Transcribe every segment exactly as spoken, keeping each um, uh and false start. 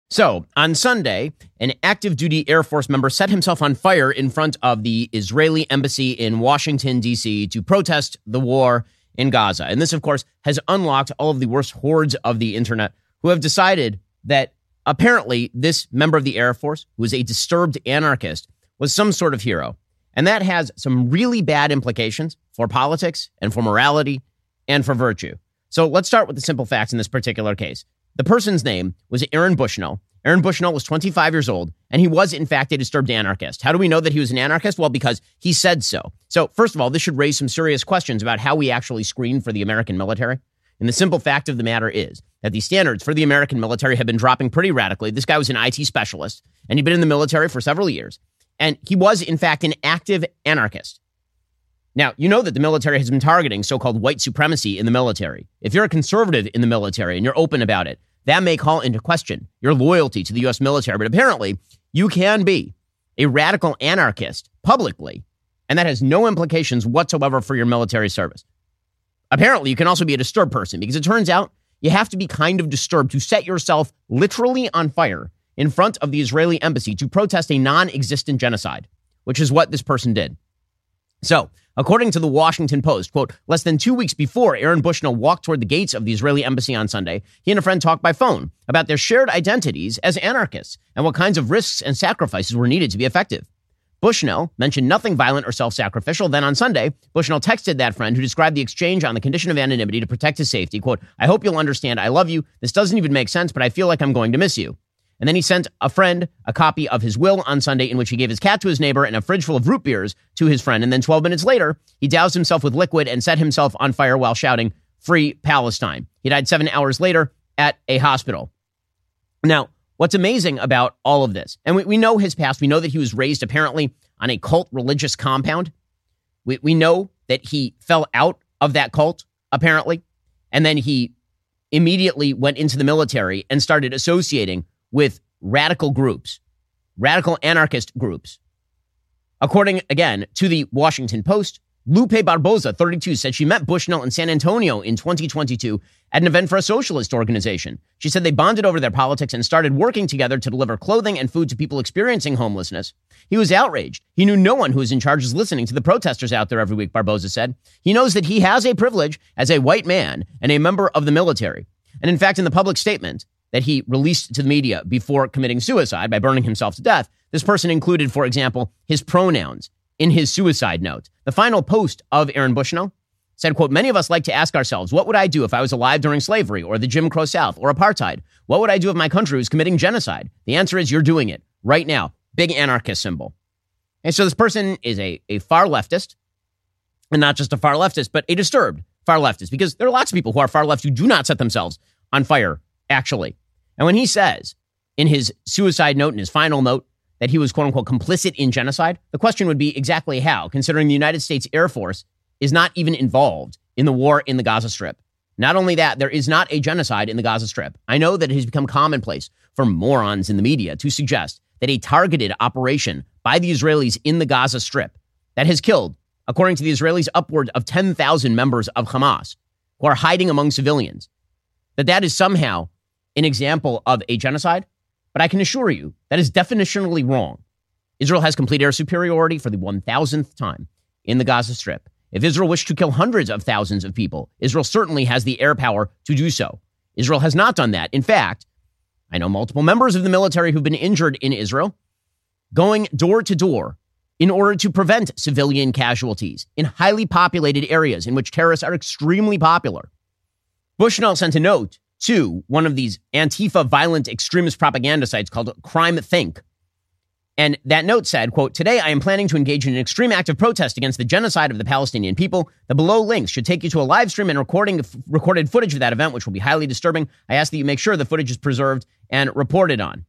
So, on Sunday, an active duty Air Force member set himself on fire in front of the Israeli embassy in Washington, D C to protest the war in Gaza. And this, of course, has unlocked all of the worst hordes of the internet who have decided that apparently this member of the Air Force, who is a disturbed anarchist, was some sort of hero. And that has some really bad implications for politics and for morality and for virtue. So let's start with the simple facts in this particular case. The person's name was Aaron Bushnell. Aaron Bushnell was twenty-five years old, and he was, in fact, a disturbed anarchist. How do we know that he was an anarchist? Well, because he said so. So, first of all, this should raise some serious questions about how we actually screen for the American military. And the simple fact of the matter is that the standards for the American military have been dropping pretty radically. This guy was an I T specialist, and he'd been in the military for several years. And he was, in fact, an active anarchist. Now, you know that the military has been targeting so-called white supremacy in the military. If you're a conservative in the military and you're open about it, that may call into question your loyalty to the U S military. But apparently, you can be a radical anarchist publicly, and that has no implications whatsoever for your military service. Apparently, you can also be a disturbed person, because it turns out you have to be kind of disturbed to set yourself literally on fire in front of the Israeli embassy to protest a non-existent genocide, which is what this person did. So, according to the Washington Post, quote, less than two weeks before Aaron Bushnell walked toward the gates of the Israeli embassy on Sunday, he and a friend talked by phone about their shared identities as anarchists and what kinds of risks and sacrifices were needed to be effective. Bushnell mentioned nothing violent or self-sacrificial. Then on Sunday, Bushnell texted that friend, who described the exchange on the condition of anonymity to protect his safety. Quote, I hope you'll understand. I love you. This doesn't even make sense, but I feel like I'm going to miss you. And then he sent a friend a copy of his will on Sunday, in which he gave his cat to his neighbor and a fridge full of root beers to his friend. And then twelve minutes later, he doused himself with liquid and set himself on fire while shouting, Free Palestine. He died seven hours later at a hospital. Now, what's amazing about all of this, and we, we know his past, we know that he was raised apparently on a cult religious compound. We, we know that he fell out of that cult, apparently, and then he immediately went into the military and started associating with radical groups, radical anarchist groups. According, again, to the Washington Post, Lupe Barboza, thirty-two, said she met Bushnell in San Antonio in twenty twenty-two at an event for a socialist organization. She said they bonded over their politics and started working together to deliver clothing and food to people experiencing homelessness. He was outraged. He knew no one who was in charge is listening to the protesters out there every week, Barboza said. He knows that he has a privilege as a white man and a member of the military. And in fact, in the public statement that he released to the media before committing suicide by burning himself to death, this person included, for example, his pronouns in his suicide note. The final post of Aaron Bushnell said, quote, many of us like to ask ourselves, what would I do if I was alive during slavery or the Jim Crow South or apartheid? What would I do if my country was committing genocide? The answer is you're doing it right now. Big anarchist symbol. And so this person is a, a far leftist, and not just a far leftist, but a disturbed far leftist, because there are lots of people who are far left who do not set themselves on fire, actually. And when he says in his suicide note, in his final note, that he was, quote unquote, complicit in genocide, the question would be exactly how, considering the United States Air Force is not even involved in the war in the Gaza Strip. Not only that, there is not a genocide in the Gaza Strip. I know that it has become commonplace for morons in the media to suggest that a targeted operation by the Israelis in the Gaza Strip that has killed, according to the Israelis, upward of ten thousand members of Hamas who are hiding among civilians, that that is somehow an example of a genocide. But I can assure you that is definitionally wrong. Israel has complete air superiority for the one thousandth time in the Gaza Strip. If Israel wished to kill hundreds of thousands of people, Israel certainly has the air power to do so. Israel has not done that. In fact, I know multiple members of the military who've been injured in Israel going door to door in order to prevent civilian casualties in highly populated areas in which terrorists are extremely popular. Bushnell sent a note to one of these Antifa violent extremist propaganda sites called Crime Think. And that note said, quote, today I am planning to engage in an extreme act of protest against the genocide of the Palestinian people. The below links should take you to a live stream and recording f- recorded footage of that event, which will be highly disturbing. I ask that you make sure the footage is preserved and reported on.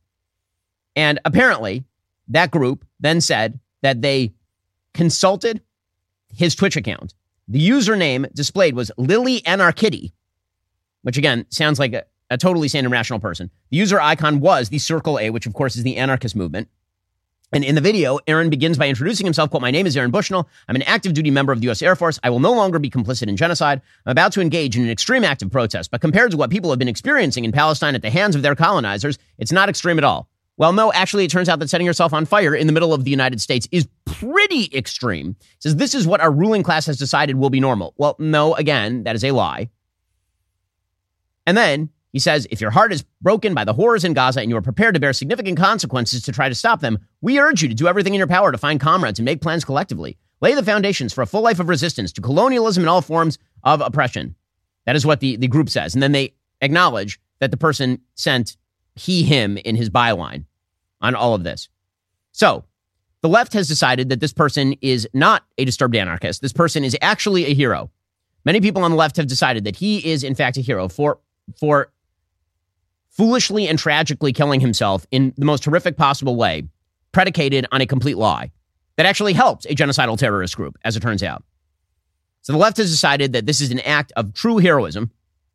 And apparently, that group then said that they consulted his Twitch account. The username displayed was Lily Anarchitty, which again sounds like a, a totally sane and rational person. The user icon was the circle A, which of course is the anarchist movement. And in the video, Aaron begins by introducing himself, quote, "My name is Aaron Bushnell. I'm an active duty member of the U S Air Force. I will no longer be complicit in genocide. I'm about to engage in an extreme act of protest, but compared to what people have been experiencing in Palestine at the hands of their colonizers, it's not extreme at all." Well, no, actually, it turns out that setting yourself on fire in the middle of the United States is pretty extreme. It says this is what our ruling class has decided will be normal. Well, no, again, that is a lie. And then he says, if your heart is broken by the horrors in Gaza and you are prepared to bear significant consequences to try to stop them, we urge you to do everything in your power to find comrades and make plans collectively. Lay the foundations for a full life of resistance to colonialism and all forms of oppression. That is what the, the group says. And then they acknowledge that the person sent he, him in his byline on all of this. So the left has decided that this person is not a disturbed anarchist. This person is actually a hero. Many people on the left have decided that he is, in fact, a hero for, for foolishly and tragically killing himself in the most horrific possible way, predicated on a complete lie that actually helped a genocidal terrorist group, as it turns out. So the left has decided that this is an act of true heroism.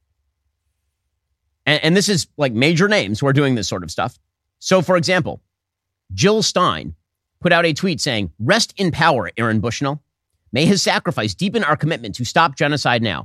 And, and this is like major names who are doing this sort of stuff. So, for example, Jill Stein put out a tweet saying, "Rest in power, Aaron Bushnell. May his sacrifice deepen our commitment to stop genocide now."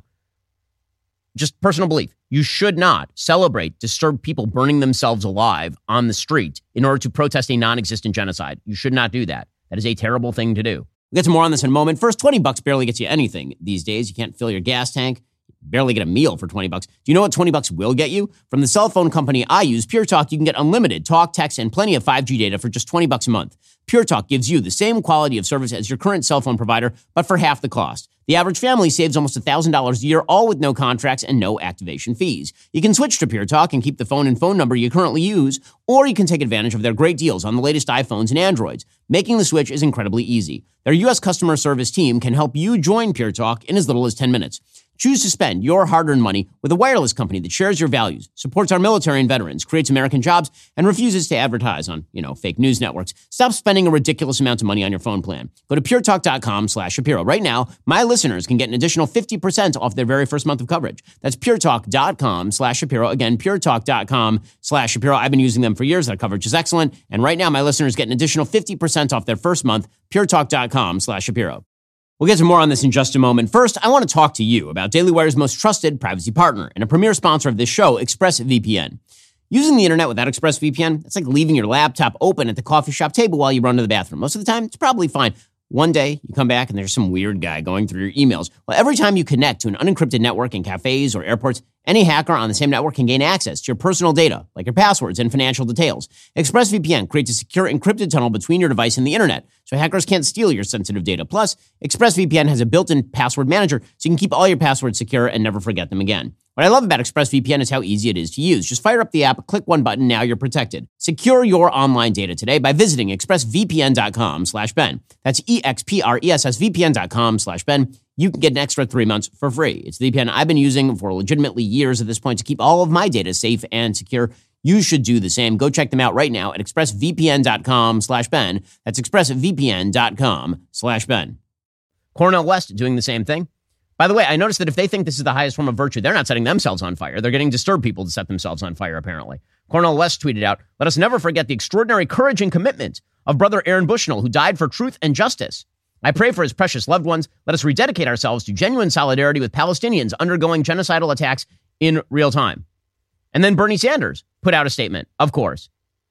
Just personal belief. You should not celebrate disturbed people burning themselves alive on the street in order to protest a non-existent genocide. You should not do that. That is a terrible thing to do. We'll get to more on this in a moment. First, twenty bucks barely gets you anything these days. You can't fill your gas tank. Barely get a meal for twenty bucks. Do you know what twenty bucks will get you? From the cell phone company I use, Pure Talk, you can get unlimited talk, text, and plenty of five G data for just twenty bucks a month. Pure Talk gives you the same quality of service as your current cell phone provider, but for half the cost. The average family saves almost one thousand dollars a year, all with no contracts and no activation fees. You can switch to Pure Talk and keep the phone and phone number you currently use, or you can take advantage of their great deals on the latest iPhones and Androids. Making the switch is incredibly easy. Their U S customer service team can help you join Pure Talk in as little as ten minutes. Choose to spend your hard-earned money with a wireless company that shares your values, supports our military and veterans, creates American jobs, and refuses to advertise on, you know, fake news networks. Stop spending a ridiculous amount of money on your phone plan. Go to puretalk.com slash Shapiro. Right now, my listeners can get an additional fifty percent off their very first month of coverage. That's puretalk.com slash Shapiro. Again, puretalk.com slash Shapiro. I've been using them for years. Their coverage is excellent. And right now, my listeners get an additional fifty percent off their first month, puretalk.com slash Shapiro. We'll get to more on this in just a moment. First, I want to talk to you about Daily Wire's most trusted privacy partner and a premier sponsor of this show, ExpressVPN. Using the internet without ExpressVPN, it's like leaving your laptop open at the coffee shop table while you run to the bathroom. Most of the time, it's probably fine. One day, you come back and there's some weird guy going through your emails. Well, every time you connect to an unencrypted network in cafes or airports, any hacker on the same network can gain access to your personal data, like your passwords and financial details. ExpressVPN creates a secure encrypted tunnel between your device and the internet, so hackers can't steal your sensitive data. Plus, ExpressVPN has a built-in password manager, so you can keep all your passwords secure and never forget them again. What I love about ExpressVPN is how easy it is to use. Just fire up the app, click one button, now you're protected. Secure your online data today by visiting expressvpn.com slash Ben. That's E-X-P-R-E-S-S-V-P-N.com slash Ben. You can get an extra three months for free. It's the V P N I've been using for legitimately years at this point to keep all of my data safe and secure. You should do the same. Go check them out right now at expressvpn.com slash Ben. That's expressvpn.com slash Ben. Cornel West doing the same thing. By the way, I noticed that if they think this is the highest form of virtue, they're not setting themselves on fire. They're getting disturbed people to set themselves on fire, apparently. Cornel West tweeted out, "Let us never forget the extraordinary courage and commitment of brother Aaron Bushnell, who died for truth and justice. I pray for his precious loved ones. Let us rededicate ourselves to genuine solidarity with Palestinians undergoing genocidal attacks in real time." And then Bernie Sanders put out a statement, of course.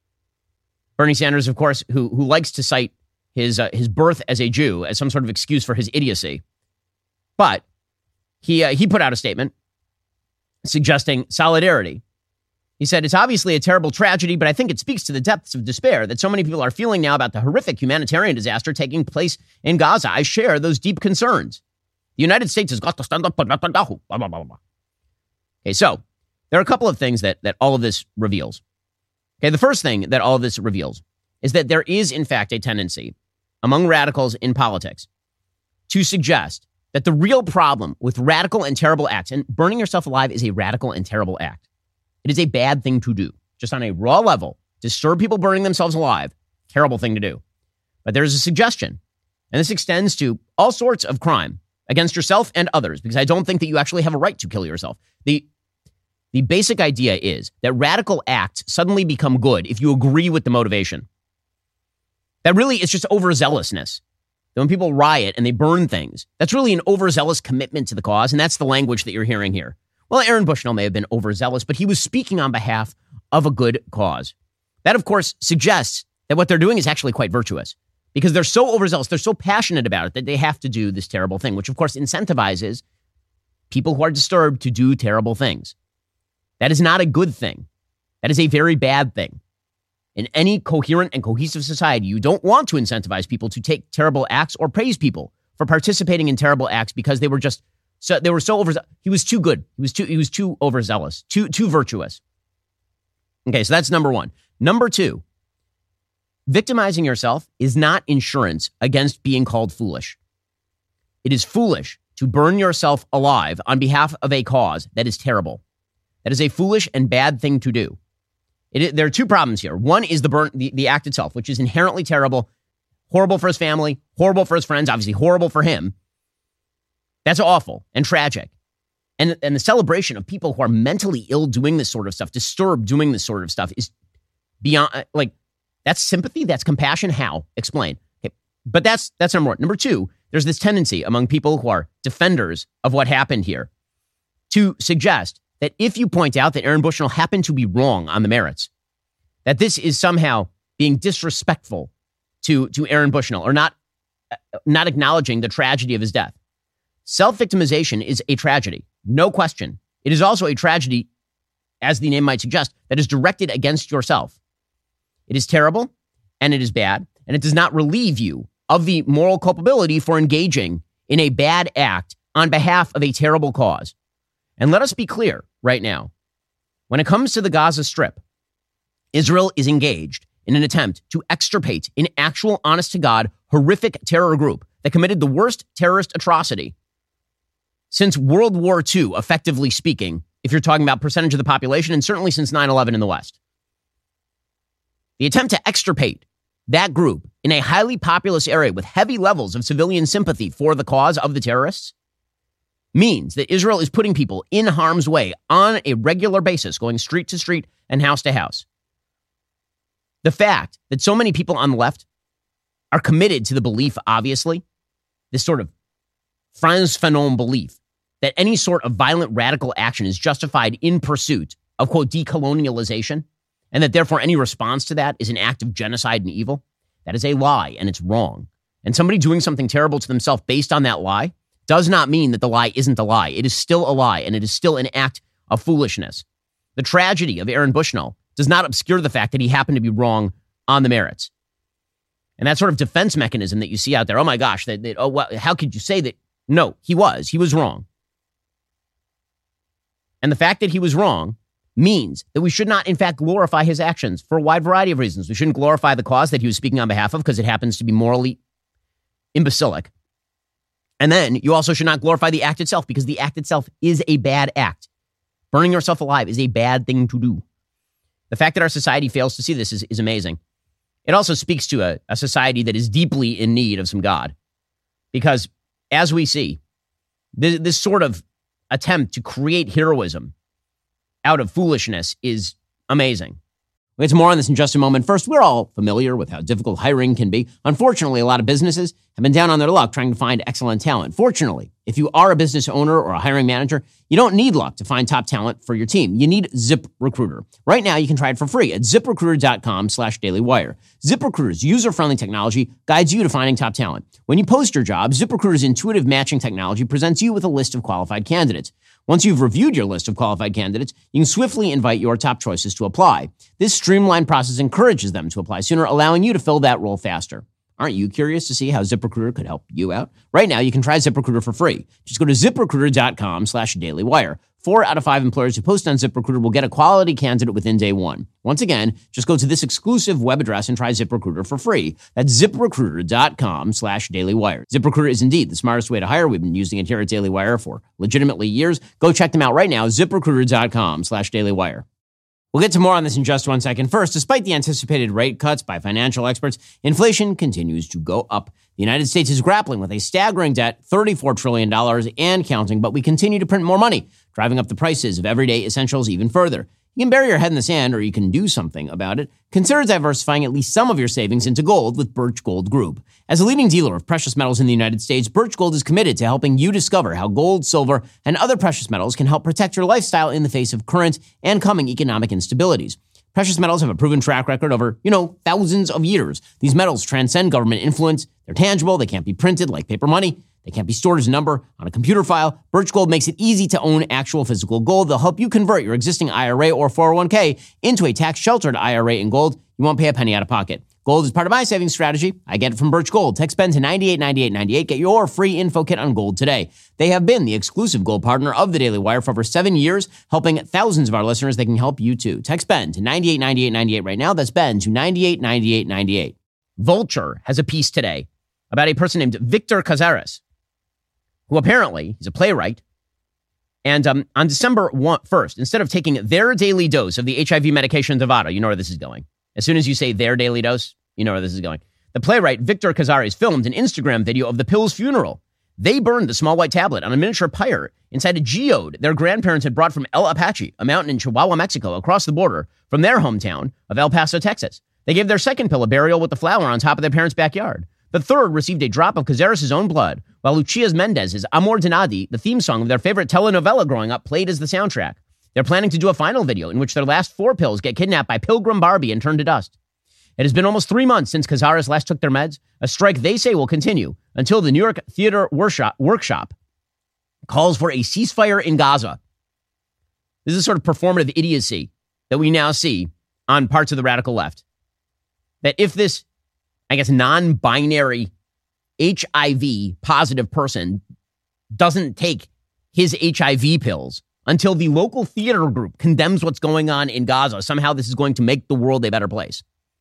Bernie Sanders, of course, who, who likes to cite his, uh, his birth as a Jew as some sort of excuse for his idiocy. But He uh, he put out a statement suggesting solidarity. He said, "It's obviously a terrible tragedy, but I think it speaks to the depths of despair that so many people are feeling now about the horrific humanitarian disaster taking place in Gaza. I share those deep concerns. The United States has got to stand up." Blah, blah, blah, blah, blah. Okay, so there are a couple of things that, that all of this reveals. Okay, the first thing that all of this reveals is that there is, in fact, a tendency among radicals in politics to suggest that the real problem with radical and terrible acts, and burning yourself alive is a radical and terrible act. It is a bad thing to do. Just on a raw level, disturb people burning themselves alive, terrible thing to do. But there's a suggestion, and this extends to all sorts of crime against yourself and others, because I don't think that you actually have a right to kill yourself. The, the basic idea is that radical acts suddenly become good if you agree with the motivation. That really is just overzealousness. That when people riot and they burn things, that's really an overzealous commitment to the cause, and that's the language that you're hearing here. Well, Aaron Bushnell may have been overzealous, but he was speaking on behalf of a good cause. That, of course, suggests that what they're doing is actually quite virtuous because they're so overzealous, they're so passionate about it that they have to do this terrible thing, which, of course, incentivizes people who are disturbed to do terrible things. That is not a good thing. That is a very bad thing. In any coherent and cohesive society, you don't want to incentivize people to take terrible acts or praise people for participating in terrible acts because they were just so they were so over. He was too good. He was too he was too overzealous, too too virtuous. Okay, so that's number one. Number two, victimizing yourself is not insurance against being called foolish. It is foolish to burn yourself alive on behalf of a cause that is terrible. That is a foolish and bad thing to do. It, there are two problems here. One is the burn, the, the act itself, which is inherently terrible, horrible for his family, horrible for his friends, obviously horrible for him. That's awful and tragic. And, and the celebration of people who are mentally ill doing this sort of stuff, disturbed doing this sort of stuff is beyond, like, that's sympathy, that's compassion. How? Explain. Okay. But that's, that's number one. Number two, there's this tendency among people who are defenders of what happened here to suggest that if you point out that Aaron Bushnell happened to be wrong on the merits, that this is somehow being disrespectful to, to Aaron Bushnell or not, not acknowledging the tragedy of his death. Self-victimization is a tragedy, no question. It is also a tragedy, as the name might suggest, that is directed against yourself. It is terrible, and it is bad, and it does not relieve you of the moral culpability for engaging in a bad act on behalf of a terrible cause. And let us be clear right now. When it comes to the Gaza Strip, Israel is engaged in an attempt to extirpate an actual, honest-to-God, horrific terror group that committed the worst terrorist atrocity since World War Two, effectively speaking, if you're talking about percentage of the population, and certainly since nine eleven in the West. The attempt to extirpate that group in a highly populous area with heavy levels of civilian sympathy for the cause of the terrorists means that Israel is putting people in harm's way on a regular basis, going street to street and house to house. The fact that so many people on the left are committed to the belief, obviously, this sort of Frantz Fanon belief that any sort of violent radical action is justified in pursuit of, quote, decolonialization, and that therefore any response to that is an act of genocide and evil, that is a lie, and it's wrong. And somebody doing something terrible to themselves based on that lie does not mean that the lie isn't a lie. It is still a lie, and it is still an act of foolishness. The tragedy of Aaron Bushnell does not obscure the fact that he happened to be wrong on the merits. And that sort of defense mechanism that you see out there, oh my gosh, that, that oh, well, how could you say that? No, he was. He was wrong. And the fact that he was wrong means that we should not, in fact, glorify his actions for a wide variety of reasons. We shouldn't glorify the cause that he was speaking on behalf of because it happens to be morally imbecilic. And then you also should not glorify the act itself because the act itself is a bad act. Burning yourself alive is a bad thing to do. The fact that our society fails to see this is, is amazing. It also speaks to a, a society that is deeply in need of some God. Because as we see, this, this sort of attempt to create heroism out of foolishness is amazing. We'll get to more on this in just a moment. First, we're all familiar with how difficult hiring can be. Unfortunately, a lot of businesses have been down on their luck trying to find excellent talent. Fortunately, if you are a business owner or a hiring manager, you don't need luck to find top talent for your team. You need ZipRecruiter. Right now, you can try it for free at ZipRecruiter.com slash dailywire. ZipRecruiter's user-friendly technology guides you to finding top talent. When you post your job, ZipRecruiter's intuitive matching technology presents you with a list of qualified candidates. Once you've reviewed your list of qualified candidates, you can swiftly invite your top choices to apply. This streamlined process encourages them to apply sooner, allowing you to fill that role faster. Aren't you curious to see how ZipRecruiter could help you out? Right now, you can try ZipRecruiter for free. Just go to ZipRecruiter.com slash dailywire. Four out of five employers who post on ZipRecruiter will get a quality candidate within day one. Once again, just go to this exclusive web address and try ZipRecruiter for free. That's ZipRecruiter.com slash dailywire. ZipRecruiter is indeed the smartest way to hire. We've been using it here at Daily Wire for legitimately years. Go check them out right now, ZipRecruiter.com slash dailywire. We'll get to more on this in just one second. First, despite the anticipated rate cuts by financial experts, inflation continues to go up. The United States is grappling with a staggering debt, thirty-four trillion dollars and counting, but we continue to print more money, driving up the prices of everyday essentials even further. You can bury your head in the sand, or you can do something about it. Consider diversifying at least some of your savings into gold with Birch Gold Group. As a leading dealer of precious metals in the United States, Birch Gold is committed to helping you discover how gold, silver, and other precious metals can help protect your lifestyle in the face of current and coming economic instabilities. Precious metals have a proven track record over, you know, thousands of years. These metals transcend government influence. They're tangible. They can't be printed like paper money. They can't be stored as a number on a computer file. Birch Gold makes it easy to own actual physical gold. They'll help you convert your existing I R A or four oh one k into a tax-sheltered I R A in gold. You won't pay a penny out of pocket. Gold is part of my savings strategy. I get it from Birch Gold. Text Ben to ninety-eight ninety-eight ninety-eight. Get your free info kit on gold today. They have been the exclusive gold partner of the Daily Wire for over seven years, helping thousands of our listeners. They can help you too. Text Ben to ninety-eight ninety-eight ninety-eight right now. That's Ben to ninety-eight ninety-eight ninety-eight. Vulture has a piece today about a person named Victor Cazares, who apparently is a playwright. And um, on December first, instead of taking their daily dose of the H I V medication Dovato, you know where this is going. As soon as you say their daily dose, you know where this is going. The playwright Victor Cazares filmed an Instagram video of the pill's funeral. They burned the small white tablet on a miniature pyre inside a geode their grandparents had brought from El Apache, a mountain in Chihuahua, Mexico, across the border from their hometown of El Paso, Texas. They gave their second pill a burial with the flower on top of their parents' backyard. The third received a drop of Cazares' own blood, while Lucia Mendez's Amor de Nadie, the theme song of their favorite telenovela growing up, played as the soundtrack. They're planning to do a final video in which their last four pills get kidnapped by Pilgrim Barbie and turned to dust. It has been almost three months since Cazares last took their meds, a strike they say will continue until the New York Theater Workshop, workshop calls for a ceasefire in Gaza. This is sort of performative idiocy that we now see on parts of the radical left. That if this, I guess, non-binary H I V positive person doesn't take his H I V pills until the local theater group condemns what's going on in Gaza, somehow this is going to make the world a better place.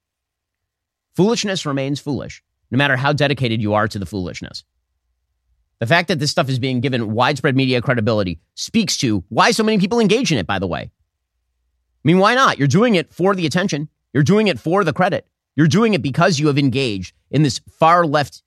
Foolishness remains foolish, no matter how dedicated you are to the foolishness. The fact that this stuff is being given widespread media credibility speaks to why so many people engage in it, by the way. I mean, why not? You're doing it for the attention. You're doing it for the credit. You're doing it because you have engaged in this far-left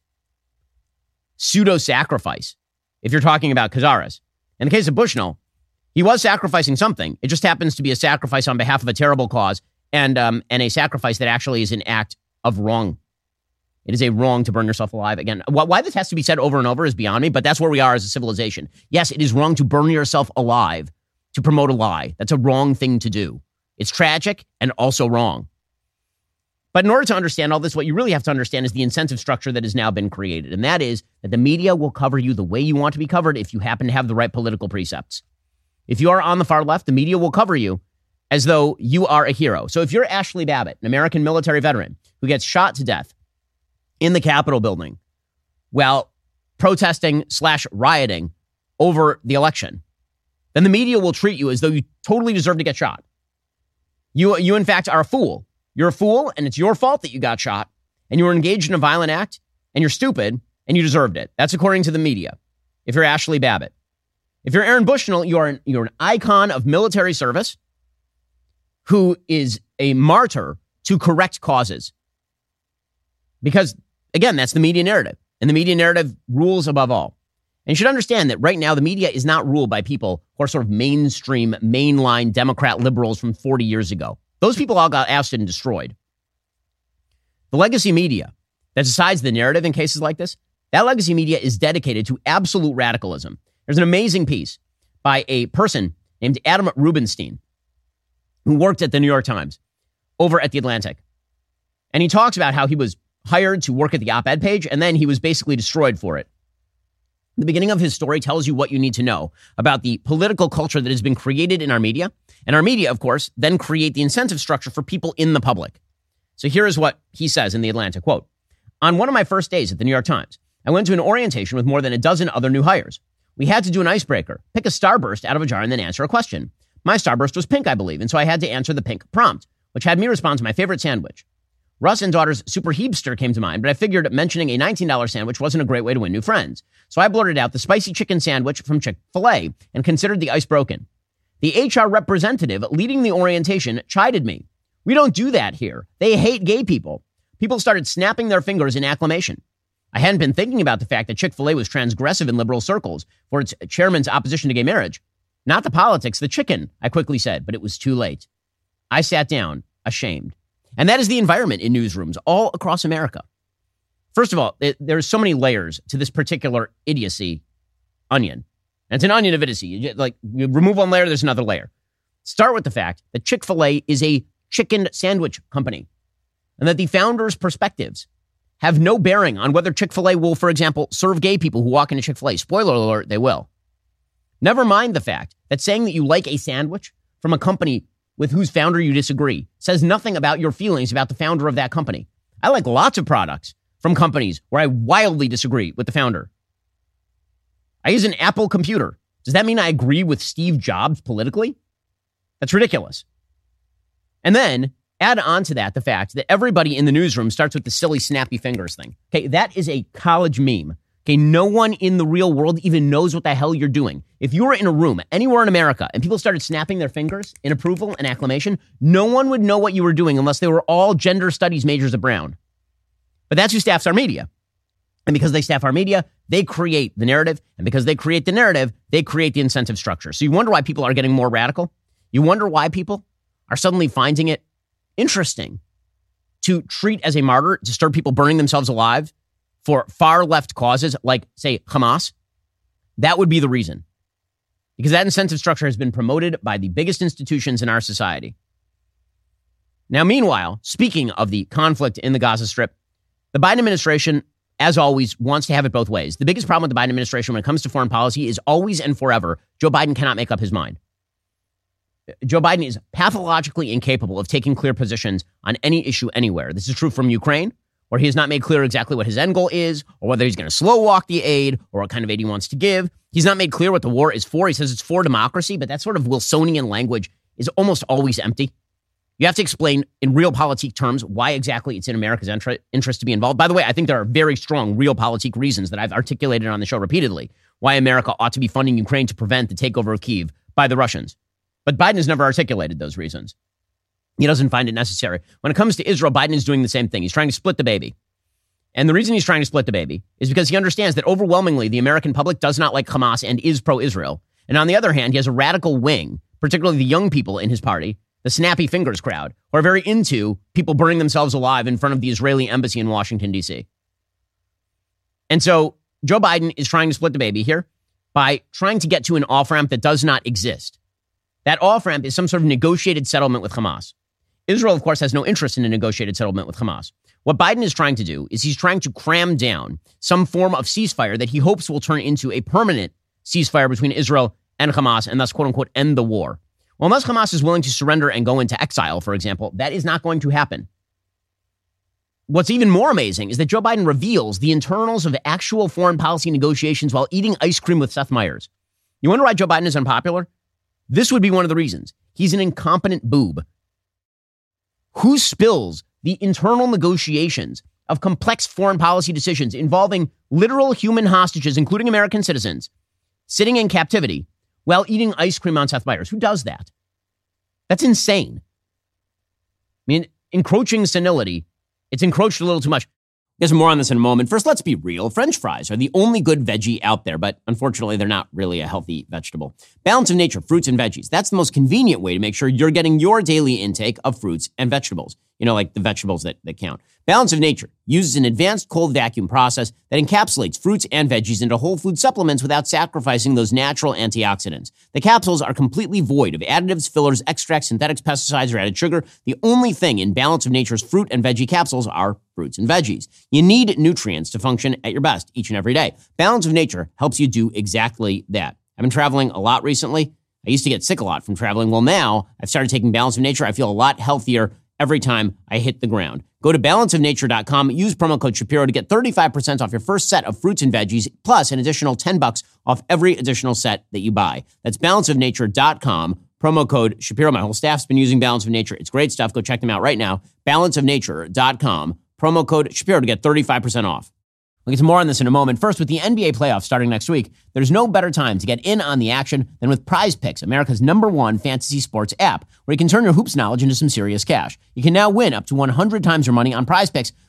pseudo-sacrifice, if you're talking about Cazares. In the case of Bushnell, he was sacrificing something. It just happens to be a sacrifice on behalf of a terrible cause and um, and a sacrifice that actually is an act of wrong. It is a wrong to burn yourself alive. Again, why this has to be said over and over is beyond me, but that's where we are as a civilization. Yes, it is wrong to burn yourself alive to promote a lie. That's a wrong thing to do. It's tragic and also wrong. But in order to understand all this, what you really have to understand is the incentive structure that has now been created. And that is that the media will cover you the way you want to be covered if you happen to have the right political precepts. If you are on the far left, the media will cover you as though you are a hero. So if you're Ashley Babbitt, an American military veteran who gets shot to death in the Capitol building while protesting slash rioting over the election, then the media will treat you as though you totally deserve to get shot. You, you in fact, are a fool. You're a fool, and it's your fault that you got shot, and you were engaged in a violent act, and you're stupid, and you deserved it. That's according to the media, if you're Ashley Babbitt. If you're Aaron Bushnell, you are an, you're an icon of military service who is a martyr to correct causes. Because, again, that's the media narrative, and the media narrative rules above all. And you should understand that right now the media is not ruled by people who are sort of mainstream, mainline Democrat liberals from forty years ago. Those people all got ousted and destroyed. The legacy media that decides the narrative in cases like this, that legacy media is dedicated to absolute radicalism. There's an amazing piece by a person named Adam Rubenstein, who worked at the New York Times over at The Atlantic. And he talks about how he was hired to work at the op-ed page, and then he was basically destroyed for it. The beginning of his story tells you what you need to know about the political culture that has been created in our media. And our media, of course, then create the incentive structure for people in the public. So here is what he says in The Atlantic, quote, "On one of my first days at the New York Times, I went to an orientation with more than a dozen other new hires. We had to do an icebreaker, pick a starburst out of a jar and then answer a question. My starburst was pink, I believe, and so I had to answer the pink prompt, which had me respond to my favorite sandwich. Russ and Daughter's Super Heapster came to mind, but I figured mentioning a nineteen dollars sandwich wasn't a great way to win new friends. So I blurted out the spicy chicken sandwich from Chick-fil-A and considered the ice broken. The H R representative leading the orientation chided me. We don't do that here. They hate gay people. People started snapping their fingers in acclamation. I hadn't been thinking about the fact that Chick-fil-A was transgressive in liberal circles for its chairman's opposition to gay marriage. Not the politics, the chicken, I quickly said, but it was too late. I sat down ashamed. And that is the environment in newsrooms all across America. First of all, it, there's so many layers to this particular idiocy onion. And it's an onion of idiocy. You, like, you remove one layer, there's another layer. Start with the fact that Chick-fil-A is a chicken sandwich company and that the founders' perspectives have no bearing on whether Chick-fil-A will, for example, serve gay people who walk into Chick-fil-A. Spoiler alert, they will. Never mind the fact that saying that you like a sandwich from a company with whose founder you disagree says nothing about your feelings about the founder of that company. I like lots of products from companies where I wildly disagree with the founder. I use an Apple computer. Does that mean I agree with Steve Jobs politically? That's ridiculous. And then add on to that the fact that everybody in the newsroom starts with the silly snappy fingers thing. Okay, that is a college meme. Okay, no one in the real world even knows what the hell you're doing. If you were in a room anywhere in America and people started snapping their fingers in approval and acclamation, no one would know what you were doing unless they were all gender studies majors at Brown. But that's who staffs our media. And because they staff our media, they create the narrative. And because they create the narrative, they create the incentive structure. So you wonder why people are getting more radical? You wonder why people are suddenly finding it interesting to treat as a martyr, to stir people burning themselves alive for far left causes like, say, Hamas? That would be the reason. Because that incentive structure has been promoted by the biggest institutions in our society. Now, meanwhile, speaking of the conflict in the Gaza Strip, the Biden administration, as always, wants to have it both ways. The biggest problem with the Biden administration when it comes to foreign policy is always and forever, Joe Biden cannot make up his mind. Joe Biden is pathologically incapable of taking clear positions on any issue anywhere. This is true from Ukraine, where he has not made clear exactly what his end goal is, or whether he's going to slow walk the aid, or what kind of aid he wants to give. He's not made clear what the war is for. He says it's for democracy, but that sort of Wilsonian language is almost always empty. You have to explain in realpolitik terms why exactly it's in America's intra- interest to be involved. By the way, I think there are very strong realpolitik reasons that I've articulated on the show repeatedly why America ought to be funding Ukraine to prevent the takeover of Kyiv by the Russians. But Biden has never articulated those reasons. He doesn't find it necessary. When it comes to Israel, Biden is doing the same thing. He's trying to split the baby. And the reason he's trying to split the baby is because he understands that overwhelmingly the American public does not like Hamas and is pro-Israel. And on the other hand, he has a radical wing, particularly the young people in his party, the snappy fingers crowd, who are very into people burning themselves alive in front of the Israeli embassy in Washington, D C. And so Joe Biden is trying to split the baby here by trying to get to an off-ramp that does not exist. That off-ramp is some sort of negotiated settlement with Hamas. Israel, of course, has no interest in a negotiated settlement with Hamas. What Biden is trying to do is he's trying to cram down some form of ceasefire that he hopes will turn into a permanent ceasefire between Israel and Hamas and thus, quote unquote, end the war. Well, unless Hamas is willing to surrender and go into exile, for example, that is not going to happen. What's even more amazing is that Joe Biden reveals the internals of actual foreign policy negotiations while eating ice cream with Seth Meyers. You wonder why Joe Biden is unpopular? This would be one of the reasons. He's an incompetent boob. Who spills the internal negotiations of complex foreign policy decisions involving literal human hostages, including American citizens, sitting in captivity while eating ice cream on Seth Meyers? Who does that? That's insane. I mean, encroaching senility, it's encroached a little too much. There's more on this in a moment. First, let's be real. French fries are the only good veggie out there, but unfortunately, they're not really a healthy vegetable. Balance of Nature, fruits and veggies. That's the most convenient way to make sure you're getting your daily intake of fruits and vegetables. You know, like the vegetables that, that count. Balance of Nature uses an advanced cold vacuum process that encapsulates fruits and veggies into whole food supplements without sacrificing those natural antioxidants. The capsules are completely void of additives, fillers, extracts, synthetics, pesticides, or added sugar. The only thing in Balance of Nature's fruit and veggie capsules are fruits and veggies. You need nutrients to function at your best each and every day. Balance of Nature helps you do exactly that. I've been traveling a lot recently. I used to get sick a lot from traveling. Well, now I've started taking Balance of Nature. I feel a lot healthier every time I hit the ground. Go to balance of nature dot com, use promo code Shapiro to get thirty-five percent off your first set of fruits and veggies, plus an additional ten bucks off every additional set that you buy. That's balance of nature dot com, promo code Shapiro. My whole staff's been using Balance of Nature. It's great stuff. Go check them out right now. balance of nature dot com, promo code Shapiro to get thirty-five percent off. We'll get to more on this in a moment. First, with the N B A playoffs starting next week, there's no better time to get in on the action than with Prize Picks, America's number one fantasy sports app, where you can turn your hoops knowledge into some serious cash. You can now win up to one hundred times your money on Prize Picks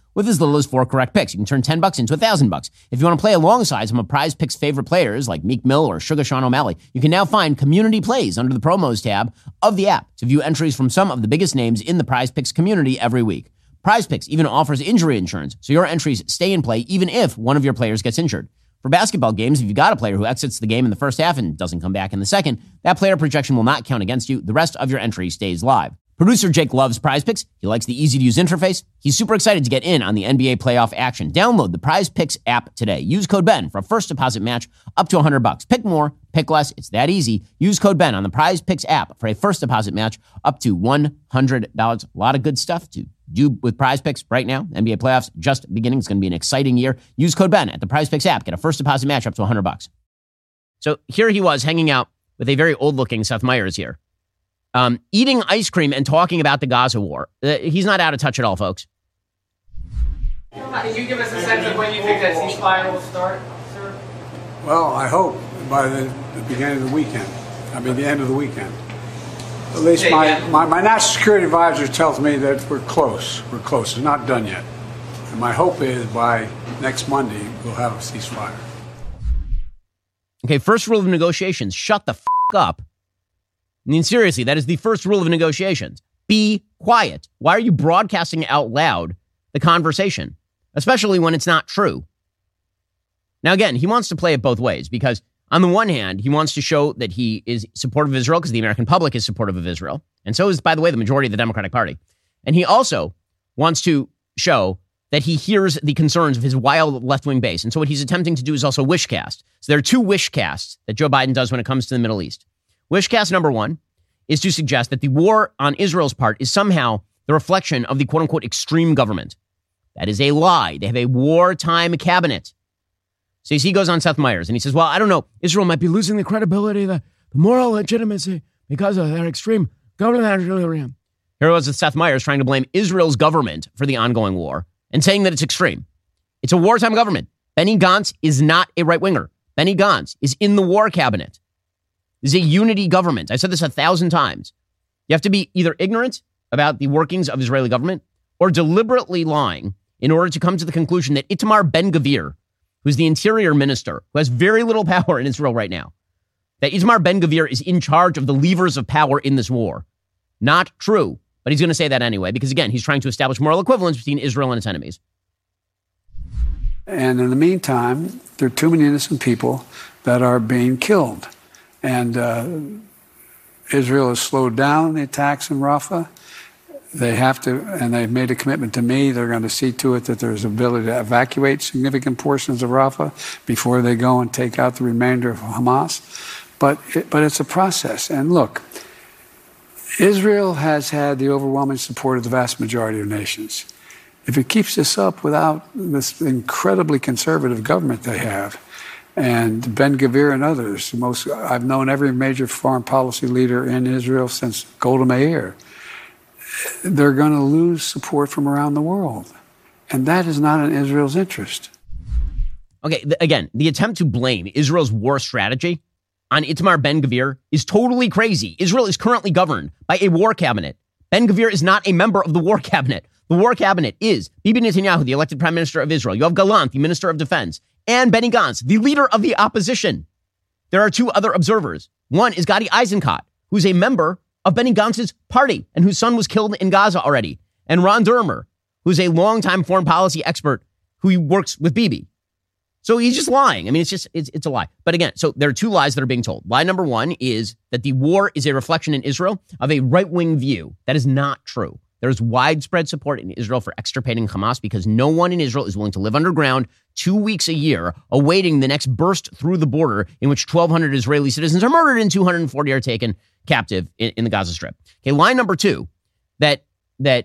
with as little as four correct picks. You can turn ten bucks into a thousand bucks. If you want to play alongside some of Prize Picks' favorite players like Meek Mill or Sugar Sean O'Malley, you can now find community plays under the promos tab of the app to view entries from some of the biggest names in the Prize Picks community every week. Prize Picks even offers injury insurance, so your entries stay in play even if one of your players gets injured. For basketball games, if you got a player who exits the game in the first half and doesn't come back in the second, that player projection will not count against you. The rest of your entry stays live. Producer Jake loves Prize Picks. He likes the easy-to-use interface. He's super excited to get in on the N B A playoff action. Download the Prize Picks app today. Use code Ben for a first deposit match up to one hundred bucks. Pick more, pick less. It's that easy. Use code Ben on the Prize Picks app for a first deposit match up to one hundred dollars. A lot of good stuff to do with Prize Picks right now. N B A playoffs just beginning. It's going to be an exciting year. Use code Ben at the Prize Picks app. Get a first deposit match up to one hundred bucks. So here he was hanging out with a very old-looking Seth Meyers here. Um, eating ice cream and talking about the Gaza war. Uh, he's not out of touch at all, folks. Can you give us a sense of when you think that ceasefire will start, sir? Well, I hope by the, the beginning of the weekend. I mean, the end of the weekend. At least Say my, again. my, my national security advisor tells me that we're close. We're close. It's not done yet. And my hope is by next Monday, we'll have a ceasefire. Okay, first rule of negotiations, shut the f*** up. I mean, seriously, that is the first rule of negotiations. Be quiet. Why are you broadcasting out loud the conversation, especially when it's not true? Now, again, he wants to play it both ways because on the one hand, he wants to show that he is supportive of Israel because the American public is supportive of Israel. And so is, by the way, the majority of the Democratic Party. And he also wants to show that he hears the concerns of his wild left-wing base. And so what he's attempting to do is also wish cast. So there are two wish casts that Joe Biden does when it comes to the Middle East. Wish cast number one is to suggest that the war on Israel's part is somehow the reflection of the quote-unquote extreme government. That is a lie. They have a wartime cabinet. So you see, he goes on Seth Meyers and he says, well, I don't know. Israel might be losing the credibility, the, the moral legitimacy because of their extreme government. Here was Seth Meyers trying to blame Israel's government for the ongoing war and saying that it's extreme. It's a wartime government. Benny Gantz is not a right-winger. Benny Gantz is in the war cabinet. This is a unity government. I've said this a thousand times. You have to be either ignorant about the workings of Israeli government or deliberately lying in order to come to the conclusion that Itamar Ben-Gvir, who's the interior minister, who has very little power in Israel right now, that Itamar Ben-Gvir is in charge of the levers of power in this war. Not true. But he's going to say that anyway, because again, he's trying to establish moral equivalence between Israel and its enemies. And in the meantime, there are too many innocent people that are being killed. And uh, Israel has slowed down the attacks in Rafah. They have to, and they've made a commitment to me. They're going to see to it that there's ability to evacuate significant portions of Rafah before they go and take out the remainder of Hamas. But it, but it's a process. And look, Israel has had the overwhelming support of the vast majority of nations. If it keeps this up without this incredibly conservative government they have, and Ben-Gvir and others, most I've known every major foreign policy leader in Israel since Golda Meir, they're going to lose support from around the world. And that is not in Israel's interest. Okay, th- again, the attempt to blame Israel's war strategy on Itamar Ben-Gvir is totally crazy. Israel is currently governed by a war cabinet. Ben-Gvir is not a member of the war cabinet. The war cabinet is Bibi Netanyahu, the elected prime minister of Israel, Yoav Gallant, the minister of defense, and Benny Gantz, the leader of the opposition. There are two other observers. One is Gadi Eisenkot, who's a member of Benny Gantz's party and whose son was killed in Gaza already. And Ron Dermer, who's a longtime foreign policy expert who works with Bibi. So he's just lying. I mean, it's just, it's, it's a lie. But again, so there are two lies that are being told. Lie number one is that the war is a reflection in Israel of a right-wing view. That is not true. There's widespread support in Israel for extirpating Hamas because no one in Israel is willing to live underground two weeks a year awaiting the next burst through the border in which twelve hundred Israeli citizens are murdered and two hundred forty are taken captive in, in the Gaza Strip. Okay, lie number two that, that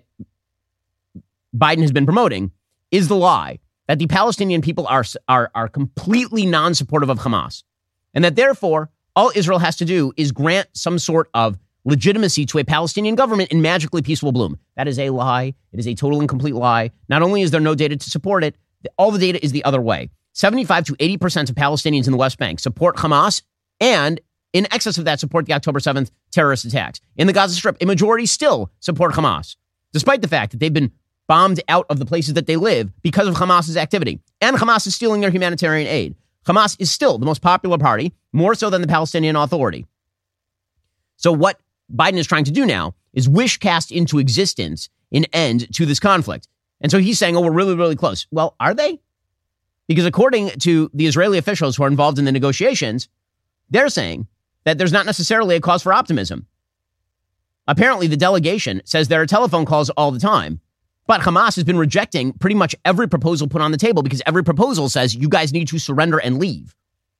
Biden has been promoting is the lie that the Palestinian people are, are, are completely non-supportive of Hamas and that therefore all Israel has to do is grant some sort of legitimacy to a Palestinian government and magically peace will bloom. That is a lie. It is a total and complete lie. Not only is there no data to support it, all the data is the other way. seventy-five to eighty percent of Palestinians in the West Bank support Hamas and in excess of that support the October seventh terrorist attacks. In the Gaza Strip, a majority still support Hamas, despite the fact that they've been bombed out of the places that they live because of Hamas's activity. And Hamas is stealing their humanitarian aid. Hamas is still the most popular party, more so than the Palestinian Authority. So what Biden is trying to do now is wish cast into existence an end to this conflict. And so he's saying, oh, we're really, really close. Well, are they? Because according to the Israeli officials who are involved in the negotiations, they're saying that there's not necessarily a cause for optimism. Apparently, the delegation says there are telephone calls all the time, but Hamas has been rejecting pretty much every proposal put on the table because every proposal says you guys need to surrender and leave.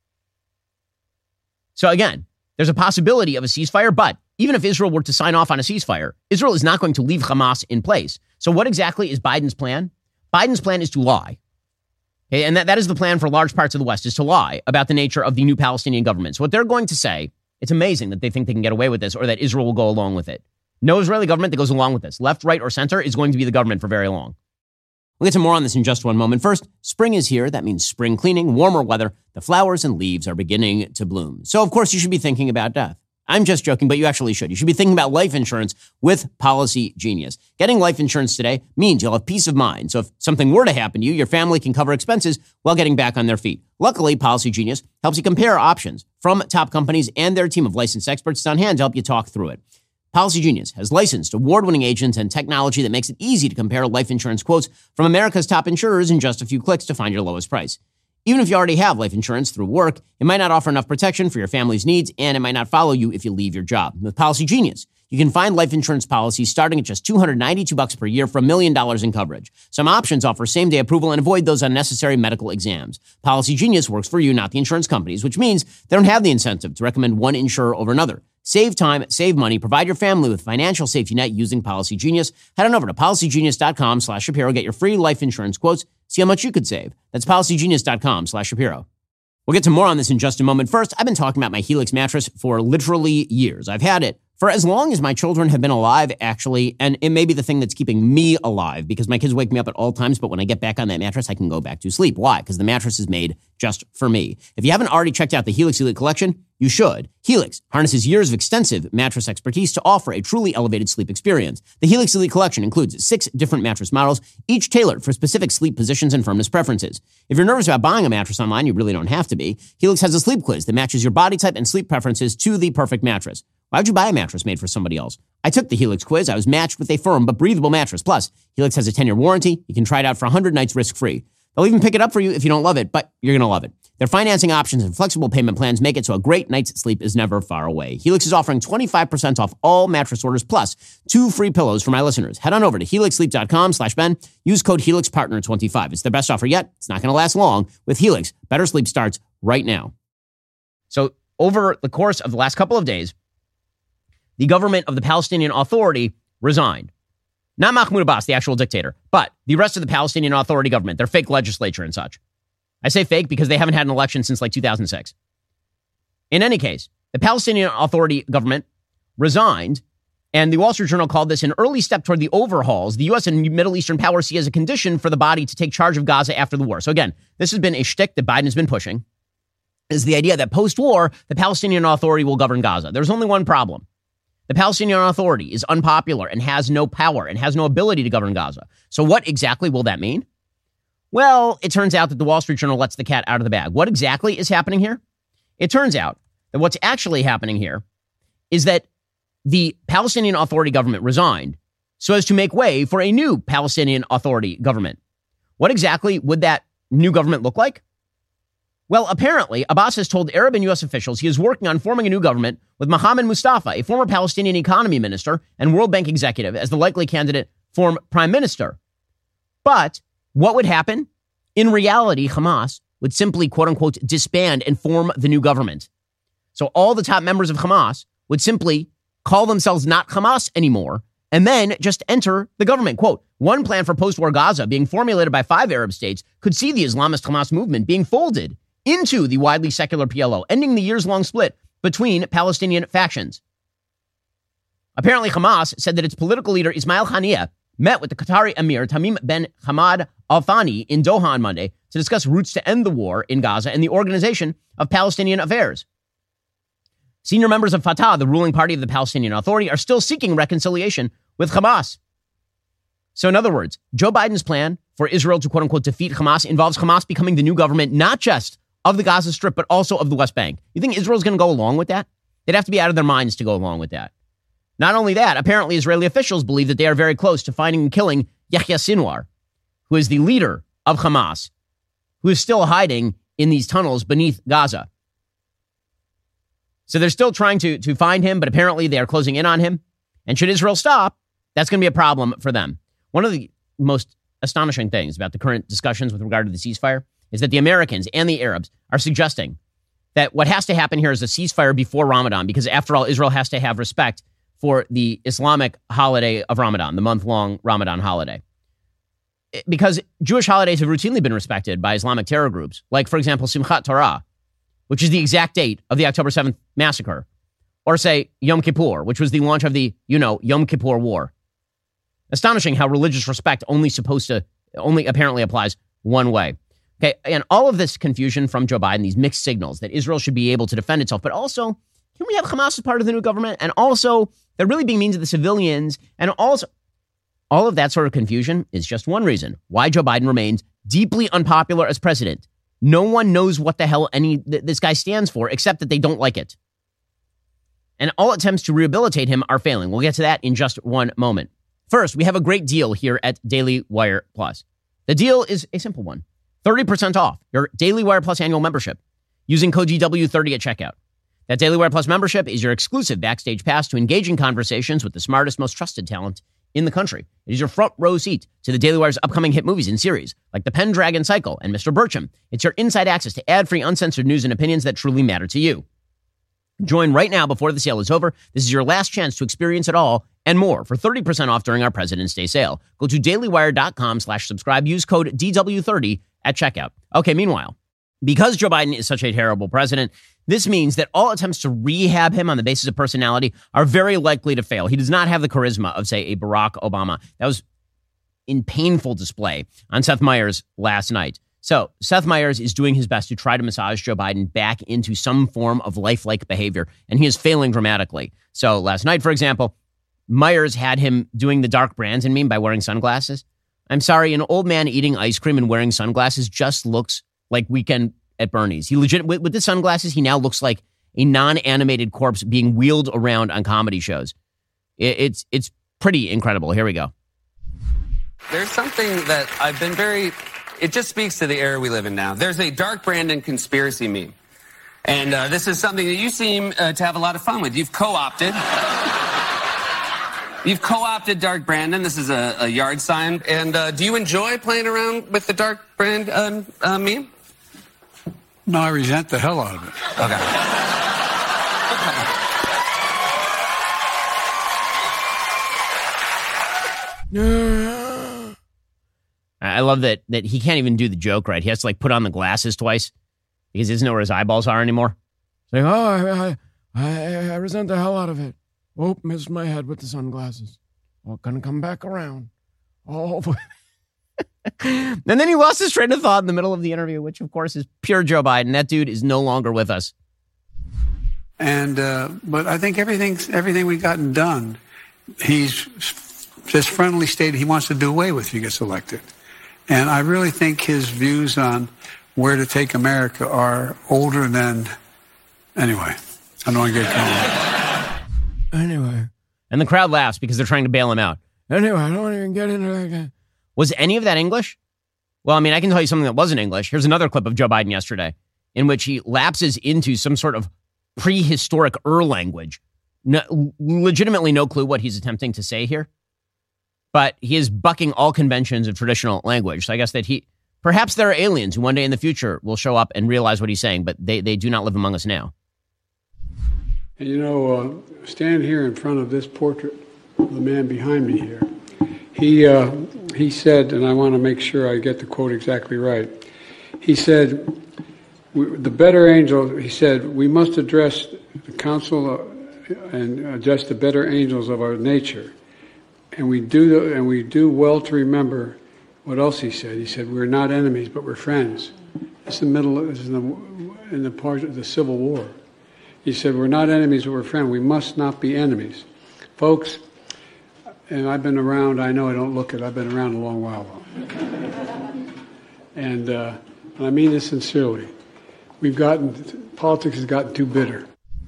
So again, there's a possibility of a ceasefire, but even if Israel were to sign off on a ceasefire, Israel is not going to leave Hamas in place. So what exactly is Biden's plan? Biden's plan is to lie. Okay, and that, that is the plan for large parts of the West, is to lie about the nature of the new Palestinian government. So what they're going to say, it's amazing that they think they can get away with this or that Israel will go along with it. No Israeli government that goes along with this, left, right, or center, is going to be the government for very long. We'll get to more on this in just one moment. First, spring is here. That means spring cleaning, warmer weather. The flowers and leaves are beginning to bloom. So, of course, you should be thinking about death. I'm just joking, but you actually should. You should be thinking about life insurance with Policy Genius. Getting life insurance today means you'll have peace of mind. So if something were to happen to you, your family can cover expenses while getting back on their feet. Luckily, Policy Genius helps you compare options from top companies, and their team of licensed experts is on hand to help you talk through it. Policy Genius has licensed award-winning agents and technology that makes it easy to compare life insurance quotes from America's top insurers in just a few clicks to find your lowest price. Even if you already have life insurance through work, it might not offer enough protection for your family's needs, and it might not follow you if you leave your job. With Policy Genius, you can find life insurance policies starting at just two hundred ninety-two bucks per year for a million dollars in coverage. Some options offer same-day approval and avoid those unnecessary medical exams. Policy Genius works for you, not the insurance companies, which means they don't have the incentive to recommend one insurer over another. Save time, save money, provide your family with financial safety net using Policy Genius. Head on over to policygenius.com slash Shapiro. Get your free life insurance quotes. See how much you could save. That's policygenius.com slash Shapiro. We'll get to more on this in just a moment. First, I've been talking about my Helix mattress for literally years. I've had it for as long as my children have been alive, actually, and it may be the thing that's keeping me alive because my kids wake me up at all times, but when I get back on that mattress, I can go back to sleep. Why? Because the mattress is made just for me. If you haven't already checked out the Helix Elite Collection, you should. Helix harnesses years of extensive mattress expertise to offer a truly elevated sleep experience. The Helix Elite Collection includes six different mattress models, each tailored for specific sleep positions and firmness preferences. If you're nervous about buying a mattress online, you really don't have to be. Helix has a sleep quiz that matches your body type and sleep preferences to the perfect mattress. Why would you buy a mattress made for somebody else? I took the Helix quiz. I was matched with a firm but breathable mattress. Plus, Helix has a ten-year warranty. You can try it out for one hundred nights risk-free. They'll even pick it up for you if you don't love it, but you're going to love it. Their financing options and flexible payment plans make it so a great night's sleep is never far away. Helix is offering twenty-five percent off all mattress orders plus two free pillows for my listeners. Head on over to helixsleep.com slash Ben. Use code HelixPartner twenty-five. It's their best offer yet. It's not going to last long. With Helix, better sleep starts right now. So over the course of the last couple of days, the government of the Palestinian Authority resigned. Not Mahmoud Abbas, the actual dictator, but the rest of the Palestinian Authority government, their fake legislature and such. I say fake because they haven't had an election since like two thousand six. In any case, the Palestinian Authority government resigned, and the Wall Street Journal called this an early step toward the overhauls the U S and Middle Eastern powers see as a condition for the body to take charge of Gaza after the war. So again, this has been a shtick that Biden has been pushing, is the idea that post-war, the Palestinian Authority will govern Gaza. There's only one problem. The Palestinian Authority is unpopular and has no power and has no ability to govern Gaza. So what exactly will that mean? Well, it turns out that the Wall Street Journal lets the cat out of the bag. What exactly is happening here? It turns out that what's actually happening here is that the Palestinian Authority government resigned so as to make way for a new Palestinian Authority government. What exactly would that new government look like? Well, apparently, Abbas has told Arab and U S officials he is working on forming a new government with Mohammed Mustafa, a former Palestinian economy minister and World Bank executive, as the likely candidate for prime minister. But what would happen? In reality, Hamas would simply, quote unquote, disband and form the new government. So all the top members of Hamas would simply call themselves not Hamas anymore and then just enter the government. Quote, one plan for post-war Gaza being formulated by five Arab states could see the Islamist Hamas movement being folded into the widely secular P L O, ending the years-long split between Palestinian factions. Apparently, Hamas said that its political leader, Ismail Haniyeh, met with the Qatari Emir Tamim bin Hamad Al Thani in Doha on Monday to discuss routes to end the war in Gaza and the organization of Palestinian affairs. Senior members of Fatah, the ruling party of the Palestinian Authority, are still seeking reconciliation with Hamas. So in other words, Joe Biden's plan for Israel to, quote unquote, defeat Hamas involves Hamas becoming the new government, not just of the Gaza Strip, but also of the West Bank. You think Israel's going to go along with that? They'd have to be out of their minds to go along with that. Not only that, apparently Israeli officials believe that they are very close to finding and killing Yahya Sinwar, who is the leader of Hamas, who is still hiding in these tunnels beneath Gaza. So they're still trying to, to find him, but apparently they are closing in on him. And should Israel stop, that's going to be a problem for them. One of the most astonishing things about the current discussions with regard to the ceasefire is that the Americans and the Arabs are suggesting that what has to happen here is a ceasefire before Ramadan, because after all, Israel has to have respect for the Islamic holiday of Ramadan, the month-long Ramadan holiday. Because Jewish holidays have routinely been respected by Islamic terror groups, like, for example, Simchat Torah, which is the exact date of the October seventh massacre, or, say, Yom Kippur, which was the launch of the, you know, Yom Kippur War. Astonishing how religious respect only supposed to, only apparently applies one way. Okay, and all of this confusion from Joe Biden, these mixed signals that Israel should be able to defend itself, but also, can we have Hamas as part of the new government? And also, they're really being mean to the civilians. And also, all of that sort of confusion is just one reason why Joe Biden remains deeply unpopular as president. No one knows what the hell any th- this guy stands for, except that they don't like it. And all attempts to rehabilitate him are failing. We'll get to that in just one moment. First, we have a great deal here at Daily Wire Plus. The deal is a simple one. thirty percent off your Daily Wire Plus annual membership using code D W thirty at checkout. That Daily Wire Plus membership is your exclusive backstage pass to engaging conversations with the smartest, most trusted talent in the country. It is your front row seat to the Daily Wire's upcoming hit movies and series like The Pendragon Cycle and Mister Burcham. It's your inside access to ad-free, uncensored news and opinions that truly matter to you. Join right now before the sale is over. This is your last chance to experience it all and more for thirty percent off during our President's Day sale. Go to dailywire.com slash subscribe. Use code D W thirty at checkout. Okay, meanwhile, because Joe Biden is such a terrible president, this means that all attempts to rehab him on the basis of personality are very likely to fail. He does not have the charisma of, say, a Barack Obama. That was in painful display on Seth Meyers last night. So Seth Meyers is doing his best to try to massage Joe Biden back into some form of lifelike behavior, and he is failing dramatically. So last night, for example, Meyers had him doing the Dark Brandon meme by wearing sunglasses. I'm sorry, an old man eating ice cream and wearing sunglasses just looks like Weekend at Bernie's. He legit with, with the sunglasses, he now looks like a non-animated corpse being wheeled around on comedy shows. It, it's it's pretty incredible. Here we go. There's something that I've been very, it just speaks to the era we live in now. There's a Dark Brandon conspiracy meme. And uh, this is something that you seem uh, to have a lot of fun with. You've co-opted. You've co-opted Dark Brandon. This is a, a yard sign. And uh, do you enjoy playing around with the Dark Brand um, uh, meme? No, I resent the hell out of it. Okay. I love that that he can't even do the joke right. He has to like put on the glasses twice because he doesn't know where his eyeballs are anymore. It's like, oh, I, I, I resent the hell out of it. Oh, missed my head with the sunglasses. Oh, gonna come back around. Oh. And then he lost his train of thought in the middle of the interview, which, of course, is pure Joe Biden. That dude is no longer with us. And uh, but I think everything's everything we've gotten done. He's just friendly stated he wants to do away with if he gets elected. And I really think his views on where to take America are older than. Anyway, I don't want to get going. Anyway. And the crowd laughs because they're trying to bail him out. Anyway, I don't even get into that again. Was any of that English? Well, I mean, I can tell you something that wasn't English. Here's another clip of Joe Biden yesterday in which he lapses into some sort of prehistoric Ur language. No, legitimately no clue what he's attempting to say here. But he is bucking all conventions of traditional language. So I guess that he, perhaps there are aliens who one day in the future will show up and realize what he's saying, but they, they do not live among us now. And you know, uh, stand here in front of this portrait of the man behind me here. He uh, he said, and I want to make sure I get the quote exactly right. He said, "The better angel." He said, "We must address the council and address the better angels of our nature, and we do the, and we do well to remember what else he said. He said, we're not enemies, but we're friends. It's the middle. It's in the in the part of the Civil War. He said, we're not enemies, but we're friends. We must not be enemies, folks." and I've been around, I know I don't look it, I've been around a long while, though. and, uh, and I mean this sincerely. We've gotten, politics has gotten too bitter.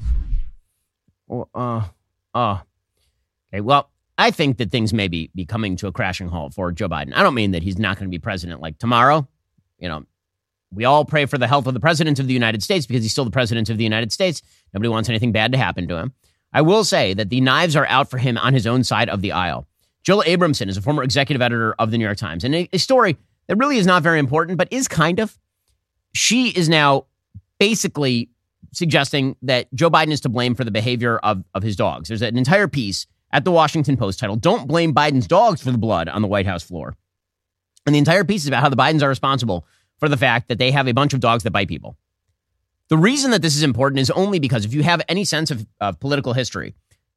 Well, uh, uh, okay, well, I think that things may be, be coming to a crashing halt for Joe Biden. I don't mean that he's not going to be president like tomorrow. You know, we all pray for the health of the president of the United States because he's still the president of the United States. Nobody wants anything bad to happen to him. I will say that the knives are out for him on his own side of the aisle. Jill Abramson is a former executive editor of the New York Times, and a, a story that really is not very important, but is kind of. She is now basically suggesting that Joe Biden is to blame for the behavior of, of his dogs. There's an entire piece at the Washington Post titled, "Don't Blame Biden's Dogs for the Blood on the White House Floor." And the entire piece is about how the Bidens are responsible for the fact that they have a bunch of dogs that bite people. The reason that this is important is only because if you have any sense of, of political history,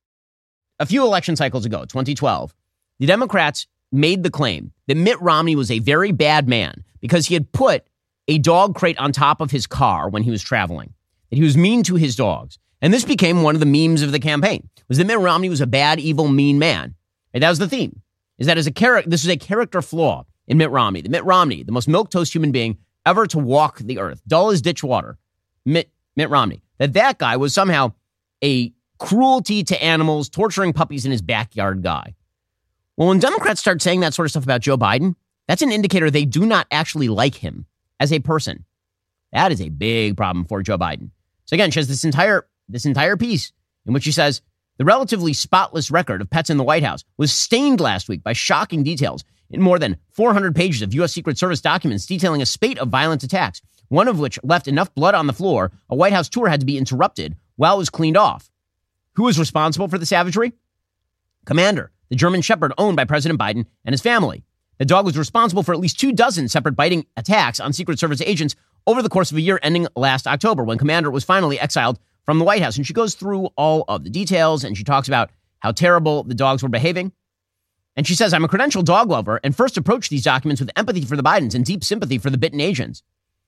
a few election cycles ago, twenty twelve, the Democrats made the claim that Mitt Romney was a very bad man because he had put a dog crate on top of his car when he was traveling, that he was mean to his dogs. And this became one of the memes of the campaign, was that Mitt Romney was a bad, evil, mean man. And that was the theme, is that as a char- this is a character flaw in Mitt Romney. The Mitt Romney, the most milquetoast human being ever to walk the earth, dull as ditch water, Mitt, Mitt Romney, that that guy was somehow a cruelty to animals, torturing puppies in his backyard guy. Well, when Democrats start saying that sort of stuff about Joe Biden, that's an indicator they do not actually like him as a person. That is a big problem for Joe Biden. So again, she has this entire this entire piece in which she says the relatively spotless record of pets in the White House was stained last week by shocking details in more than four hundred pages of U S Secret Service documents detailing a spate of violent attacks, one of which left enough blood on the floor a White House tour had to be interrupted while it was cleaned off. Who was responsible for the savagery? Commander, the German Shepherd owned by President Biden and his family. The dog was responsible for at least two dozen separate biting attacks on Secret Service agents over the course of a year ending last October when Commander was finally exiled from the White House. And she goes through all of the details and she talks about how terrible the dogs were behaving. And she says, "I'm a credentialed dog lover and first approached these documents with empathy for the Bidens and deep sympathy for the bitten agents.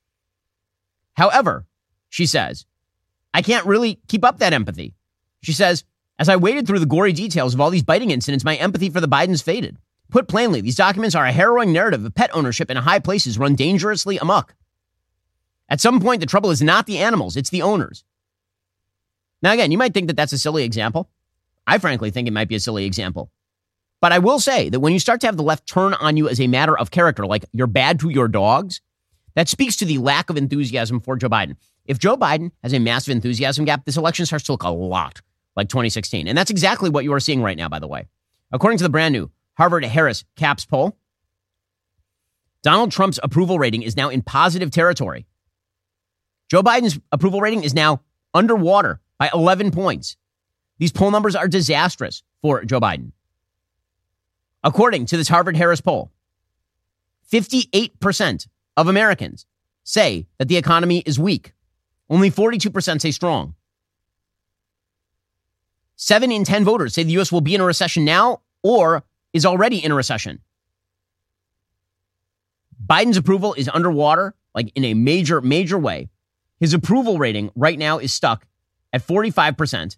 However," she says, "I can't really keep up that empathy." She says, "As I waded through the gory details of all these biting incidents, my empathy for the Bidens faded. Put plainly, these documents are a harrowing narrative of pet ownership in high places run dangerously amok. At some point, the trouble is not the animals, it's the owners." Now, again, you might think that that's a silly example. I frankly think it might be a silly example. But I will say that when you start to have the left turn on you as a matter of character, like you're bad to your dogs, that speaks to the lack of enthusiasm for Joe Biden. If Joe Biden has a massive enthusiasm gap, this election starts to look a lot like twenty sixteen. And that's exactly what you are seeing right now, by the way. According to the brand new Harvard-Harris CAPS poll, Donald Trump's approval rating is now in positive territory. Joe Biden's approval rating is now underwater by eleven points. These poll numbers are disastrous for Joe Biden. According to this Harvard-Harris poll, fifty-eight percent of Americans say that the economy is weak. Only forty-two percent say strong. Seven in ten voters say the U S will be in a recession now or is already in a recession. Biden's approval is underwater, like in a major, major way. His approval rating right now is stuck at forty-five percent.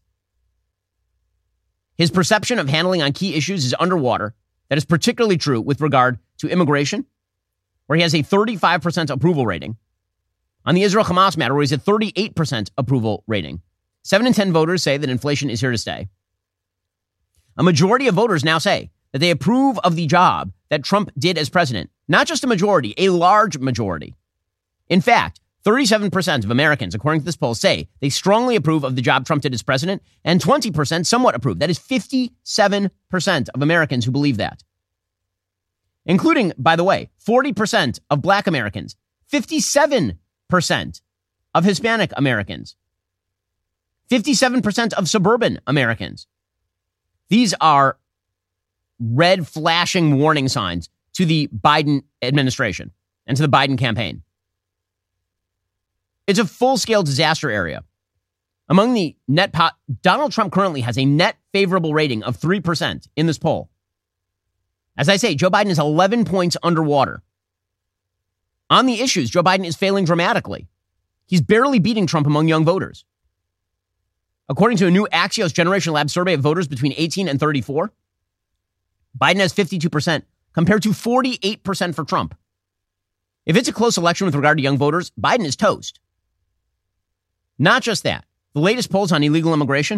His perception of handling on key issues is underwater. That is particularly true with regard to immigration, where he has a thirty-five percent approval rating. On the Israel-Hamas matter, where he's at thirty-eight percent approval rating. Seven in ten voters say that inflation is here to stay. A majority of voters now say that they approve of the job that Trump did as president. Not just a majority, a large majority. In fact, thirty-seven percent of Americans, according to this poll, say they strongly approve of the job Trump did as president, and twenty percent somewhat approve. That is fifty-seven percent of Americans who believe that. Including, by the way, forty percent of Black Americans, fifty-seven percent of Hispanic Americans, fifty-seven percent of suburban Americans. These are red flashing warning signs to the Biden administration and to the Biden campaign. It's a full-scale disaster area. Among the net, po- Donald Trump currently has a net favorable rating of three percent in this poll. As I say, Joe Biden is eleven points underwater. On the issues, Joe Biden is failing dramatically. He's barely beating Trump among young voters. According to a new Axios Generation Lab survey of voters between eighteen and thirty-four, Biden has fifty-two percent compared to forty-eight percent for Trump. If it's a close election with regard to young voters, Biden is toast. Not just that. The latest polls on illegal immigration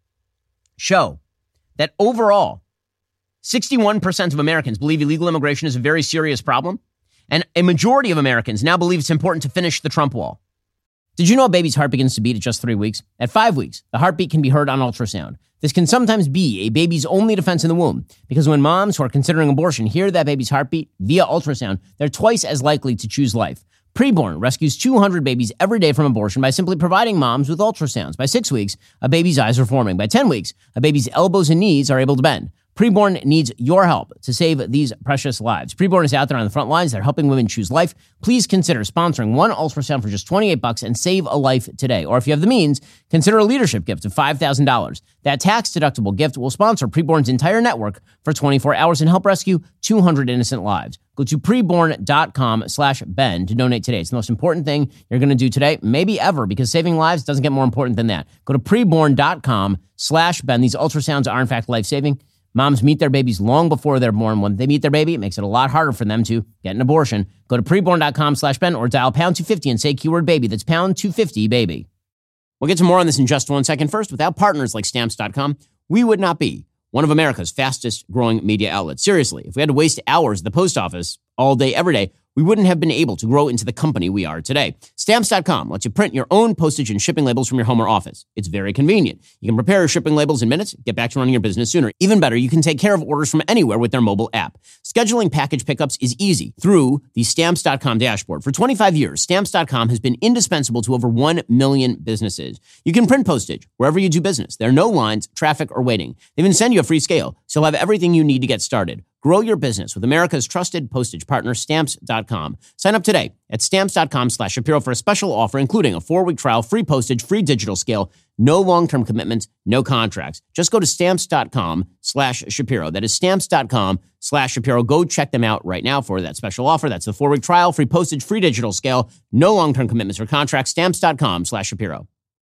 show that overall, sixty-one percent of Americans believe illegal immigration is a very serious problem, and a majority of Americans now believe it's important to finish the Trump wall. Did you know a baby's heart begins to beat at just three weeks? At five weeks, the heartbeat can be heard on ultrasound. This can sometimes be a baby's only defense in the womb, because when moms who are considering abortion hear that baby's heartbeat via ultrasound, they're twice as likely to choose life. Preborn rescues two hundred babies every day from abortion by simply providing moms with ultrasounds. By six weeks, a baby's eyes are forming. By ten weeks, a baby's elbows and knees are able to bend. Preborn needs your help to save these precious lives. Preborn is out there on the front lines. They're helping women choose life. Please consider sponsoring one ultrasound for just twenty-eight bucks and save a life today. Or if you have the means, consider a leadership gift of five thousand dollars. That tax-deductible gift will sponsor Preborn's entire network for twenty-four hours and help rescue two hundred innocent lives. Go to preborn.com slash Ben to donate today. It's the most important thing you're going to do today, maybe ever, because saving lives doesn't get more important than that. Go to preborn.com slash Ben. These ultrasounds are, in fact, life-saving. Moms meet their babies long before they're born. When they meet their baby, it makes it a lot harder for them to get an abortion. Go to preborn.com slash Ben or dial pound two fifty and say keyword baby. That's pound two fifty, baby. We'll get to more on this in just one second. First, without partners like Stamps dot com, we would not be one of America's fastest growing media outlets. Seriously, if we had to waste hours at the post office all day, every day, we wouldn't have been able to grow into the company we are today. Stamps dot com lets you print your own postage and shipping labels from your home or office. It's very convenient. You can prepare your shipping labels in minutes, get back to running your business sooner. Even better, you can take care of orders from anywhere with their mobile app. Scheduling package pickups is easy through the Stamps dot com dashboard. For twenty-five years, Stamps dot com has been indispensable to over one million businesses. You can print postage wherever you do business. There are no lines, traffic, or waiting. They even send you a free scale, so you'll have everything you need to get started. Grow your business with America's trusted postage partner, Stamps dot com. Sign up today at Stamps.com slash Shapiro for a special offer, including a four-week trial, free postage, free digital scale, no long-term commitments, no contracts. Just go to Stamps.com slash Shapiro. That is Stamps.com slash Shapiro. Go check them out right now for that special offer. That's the four-week trial, free postage, free digital scale, no long-term commitments or contracts. Stamps.com slash Shapiro.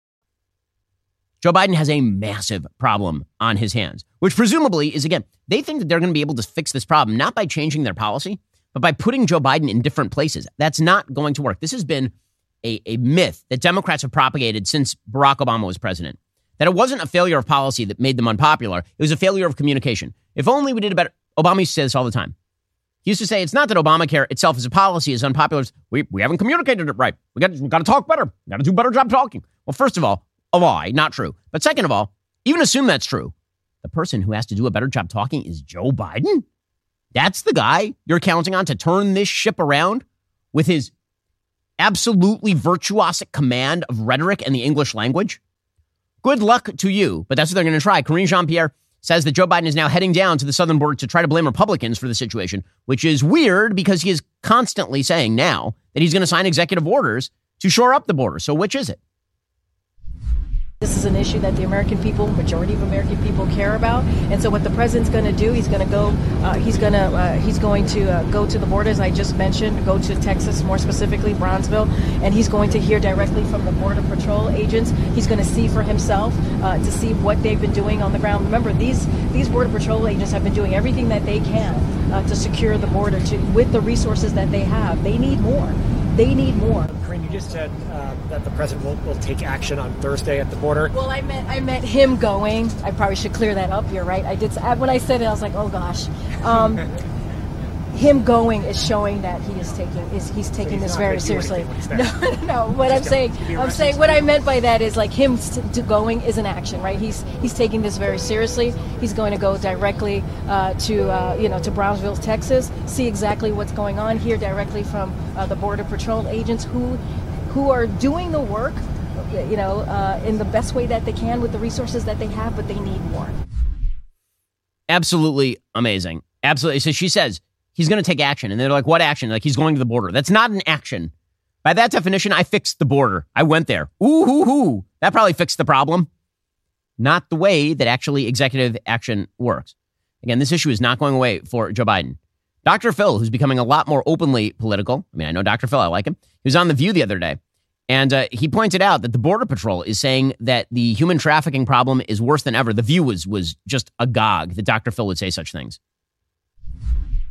Joe Biden has a massive problem on his hands, which presumably is, again, they think that they're going to be able to fix this problem, not by changing their policy, but by putting Joe Biden in different places. That's not going to work. This has been a, a myth that Democrats have propagated since Barack Obama was president, that it wasn't a failure of policy that made them unpopular. It was a failure of communication. If only we did a better... Obama used to say this all the time. He used to say, it's not that Obamacare itself as a policy is unpopular. We, we haven't communicated it right. We got, we got to talk better. We got to do a better job talking. Well, first of all, a lie, not true. But second of all, even assume that's true. The person who has to do a better job talking is Joe Biden? That's the guy you're counting on to turn this ship around with his absolutely virtuosic command of rhetoric and the English language? Good luck to you, but that's what they're going to try. Karine Jean-Pierre says that Joe Biden is now heading down to the southern border to try to blame Republicans for the situation, which is weird because he is constantly saying now that he's going to sign executive orders to shore up the border. So which is it? This is an issue that the American people, majority of American people, care about, and so what the president's going to do, he's going to go, uh, he's going to, uh, he's going to uh, go to the border, as I just mentioned, go to Texas, more specifically Brownsville, and he's going to hear directly from the Border Patrol agents. He's going to see for himself uh, to see what they've been doing on the ground. Remember, these these Border Patrol agents have been doing everything that they can uh, to secure the border to, with the resources that they have. They need more. They need more. Karine, you just said uh, that the president will, will take action on Thursday at the border. Well, I meant I meant him going. I probably should clear that up. You're right. I did. When I said it, I was like, oh gosh. Um, him going is showing that he is taking is he's taking so he's this very seriously. No, no, no. What I'm saying, I'm saying what I meant by that is like him to going is an action, right? He's he's taking this very seriously. He's going to go directly uh, to uh, you know to Brownsville, Texas, see exactly what's going on, hear directly from uh, the Border Patrol agents who who are doing the work, you know, uh, in the best way that they can with the resources that they have, but they need more. Absolutely amazing. Absolutely. So she says he's going to take action. And they're like, what action? Like, he's going to the border. That's not an action. By that definition, I fixed the border. I went there. Ooh, hoo, hoo. That probably fixed the problem. Not the way that actually executive action works. Again, this issue is not going away for Joe Biden. Doctor Phil, who's becoming a lot more openly political. I mean, I know Doctor Phil. I like him. He was on The View the other day. And uh, he pointed out that the Border Patrol is saying that the human trafficking problem is worse than ever. The View was was just agog that Doctor Phil would say such things.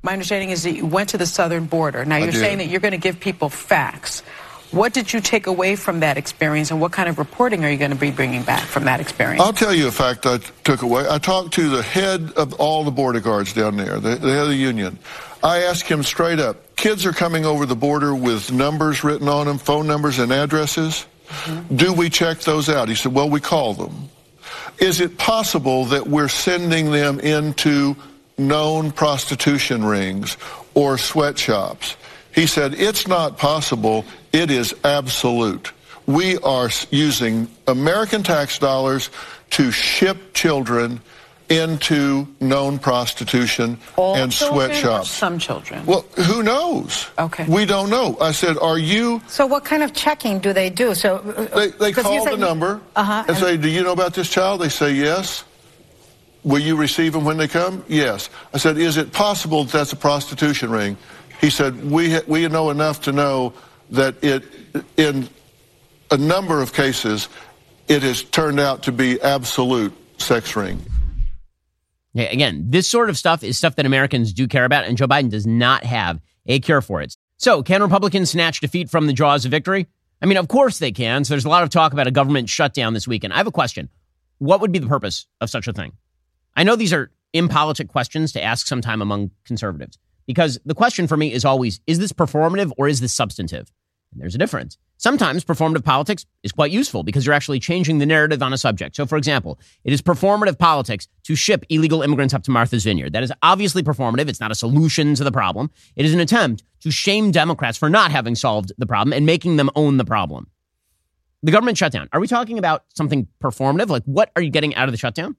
My understanding is that you went to the southern border. Now, you're saying that you're going to give people facts. What did you take away from that experience, and what kind of reporting are you going to be bringing back from that experience? I'll tell you a fact I took away. I talked to the head of all the border guards down there, the, the head of the union. I asked him straight up, kids are coming over the border with numbers written on them, phone numbers and addresses. Mm-hmm. Do we check those out? He said, well, we call them. Is it possible that we're sending them into known prostitution rings or sweatshops? He said, it's not possible. It is absolute. We are using American tax dollars to ship children into known prostitution All and sweatshops. Some children. Well, who knows? Okay. We don't know. I said, are you... So what kind of checking do they do? So They, they call the number uh-huh, and, and say, do you know about this child? They say, yes. Will you receive them when they come? Yes. I said, is it possible that that's a prostitution ring? He said, we we know enough to know that it, in a number of cases, it has turned out to be absolute sex ring. Yeah, again, this sort of stuff is stuff that Americans do care about, and Joe Biden does not have a cure for it. So, can Republicans snatch defeat from the jaws of victory? I mean, of course they can. So there's a lot of talk about a government shutdown this weekend. I have a question. What would be the purpose of such a thing? I know these are impolitic questions to ask sometime among conservatives, because the question for me is always, is this performative or is this substantive? And there's a difference. Sometimes performative politics is quite useful because you're actually changing the narrative on a subject. So, for example, it is performative politics to ship illegal immigrants up to Martha's Vineyard. That is obviously performative. It's not a solution to the problem. It is an attempt to shame Democrats for not having solved the problem and making them own the problem. The government shutdown. Are we talking about something performative? Like, what are you getting out of the shutdown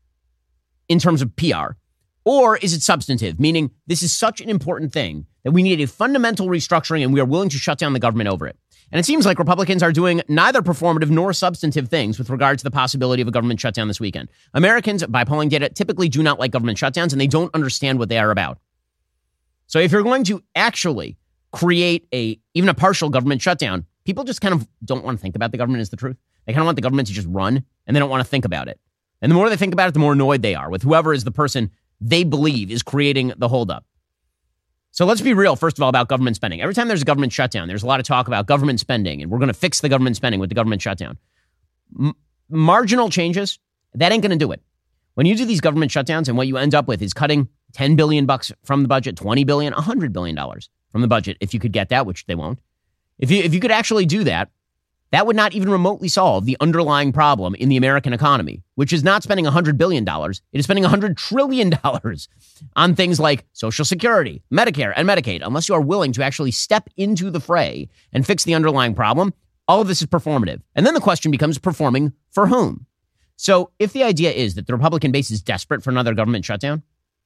in terms of P R? Or is it substantive, meaning this is such an important thing that we need a fundamental restructuring and we are willing to shut down the government over it? And it seems like Republicans are doing neither performative nor substantive things with regard to the possibility of a government shutdown this weekend. Americans, by polling data, typically do not like government shutdowns, and they don't understand what they are about. So if you're going to actually create a even a partial government shutdown, people just kind of don't want to think about the government is the truth. They kind of want the government to just run, and they don't want to think about it. And the more they think about it, the more annoyed they are with whoever is the person they believe is creating the holdup. So let's be real, first of all, about government spending. Every time there's a government shutdown, there's a lot of talk about government spending, and we're going to fix the government spending with the government shutdown. M- marginal changes, that ain't going to do it. When you do these government shutdowns and what you end up with is cutting ten billion bucks from the budget, twenty billion, one hundred billion dollars from the budget, if you could get that, which they won't. If you, if you could actually do that, that would not even remotely solve the underlying problem in the American economy, which is not spending one hundred billion dollars. It is spending one hundred trillion dollars on things like Social Security, Medicare, and Medicaid. Unless you are willing to actually step into the fray and fix the underlying problem, all of this is performative. And then the question becomes, performing for whom? So if the idea is that the Republican base is desperate for another government shutdown,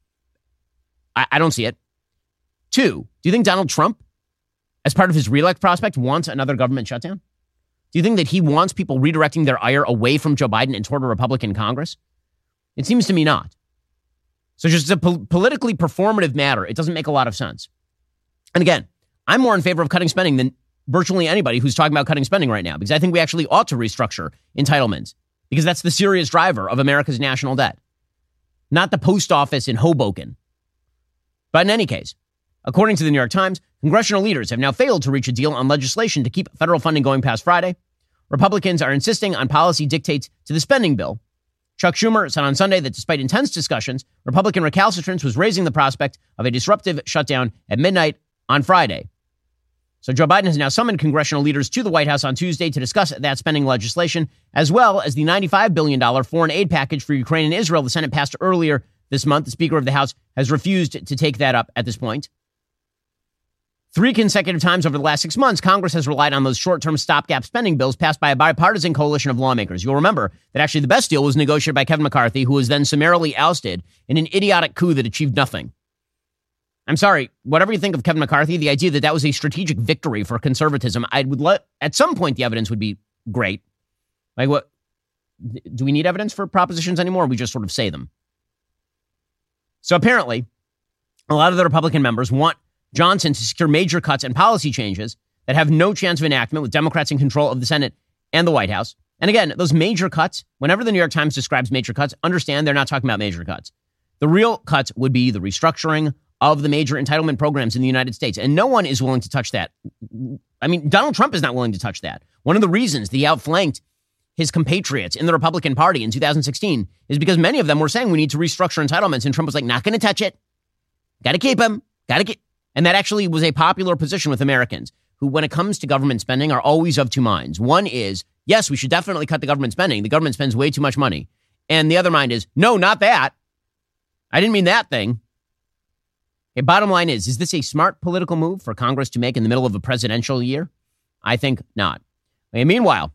I, I don't see it. Two, do you think Donald Trump, as part of his reelect prospect, wants another government shutdown? Do you think that he wants people redirecting their ire away from Joe Biden and toward a Republican Congress? It seems to me not. So just as a po- politically performative matter, it doesn't make a lot of sense. And again, I'm more in favor of cutting spending than virtually anybody who's talking about cutting spending right now, because I think we actually ought to restructure entitlements, because that's the serious driver of America's national debt, not the post office in Hoboken. But in any case, according to the New York Times, congressional leaders have now failed to reach a deal on legislation to keep federal funding going past Friday. Republicans are insisting on policy dictates to the spending bill. Chuck Schumer said on Sunday that despite intense discussions, Republican recalcitrance was raising the prospect of a disruptive shutdown at midnight on Friday. So Joe Biden has now summoned congressional leaders to the White House on Tuesday to discuss that spending legislation, as well as the ninety-five billion dollars foreign aid package for Ukraine and Israel the Senate passed earlier this month. The Speaker of the House has refused to take that up at this point. Three consecutive times over the last six months, Congress has relied on those short-term stopgap spending bills passed by a bipartisan coalition of lawmakers. You'll remember that actually the best deal was negotiated by Kevin McCarthy, who was then summarily ousted in an idiotic coup that achieved nothing. I'm sorry, whatever you think of Kevin McCarthy, the idea that that was a strategic victory for conservatism, I would let, at some point the evidence would be great. Like what, do we need evidence for propositions anymore? Or we just sort of say them. So apparently, a lot of the Republican members want Johnson to secure major cuts and policy changes that have no chance of enactment with Democrats in control of the Senate and the White House. And again, those major cuts, whenever the New York Times describes major cuts, understand they're not talking about major cuts. The real cuts would be the restructuring of the major entitlement programs in the United States. And no one is willing to touch that. I mean, Donald Trump is not willing to touch that. One of the reasons that he outflanked his compatriots in the Republican Party in two thousand sixteen is because many of them were saying we need to restructure entitlements. And Trump was like, not going to touch it. Got to keep them. Got to keep. And that actually was a popular position with Americans who, when it comes to government spending, are always of two minds. One is, yes, we should definitely cut the government spending. The government spends way too much money. And the other mind is, no, not that. I didn't mean that thing. Okay, bottom line is, is this a smart political move for Congress to make in the middle of a presidential year? I think not. Okay, meanwhile,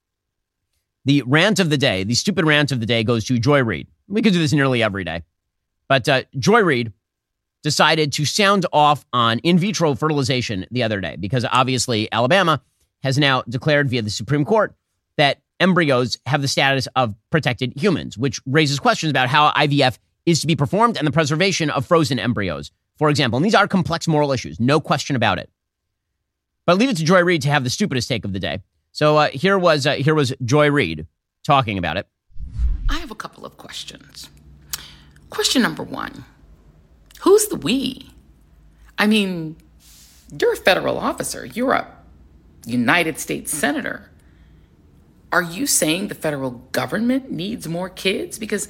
the rant of the day, the stupid rant of the day goes to Joy Reid. We could do this nearly every day. But uh, Joy Reid decided to sound off on in vitro fertilization the other day because obviously Alabama has now declared via the Supreme Court that embryos have the status of protected humans, which raises questions about how I V F is to be performed and the preservation of frozen embryos, for example. And these are complex moral issues, no question about it. But leave it to Joy Reid to have the stupidest take of the day. So uh, here was uh, here was Joy Reid talking about it. I have a couple of questions. Question number one, who's the we? I mean, you're a federal officer. You're a United States senator. Are you saying the federal government needs more kids? Because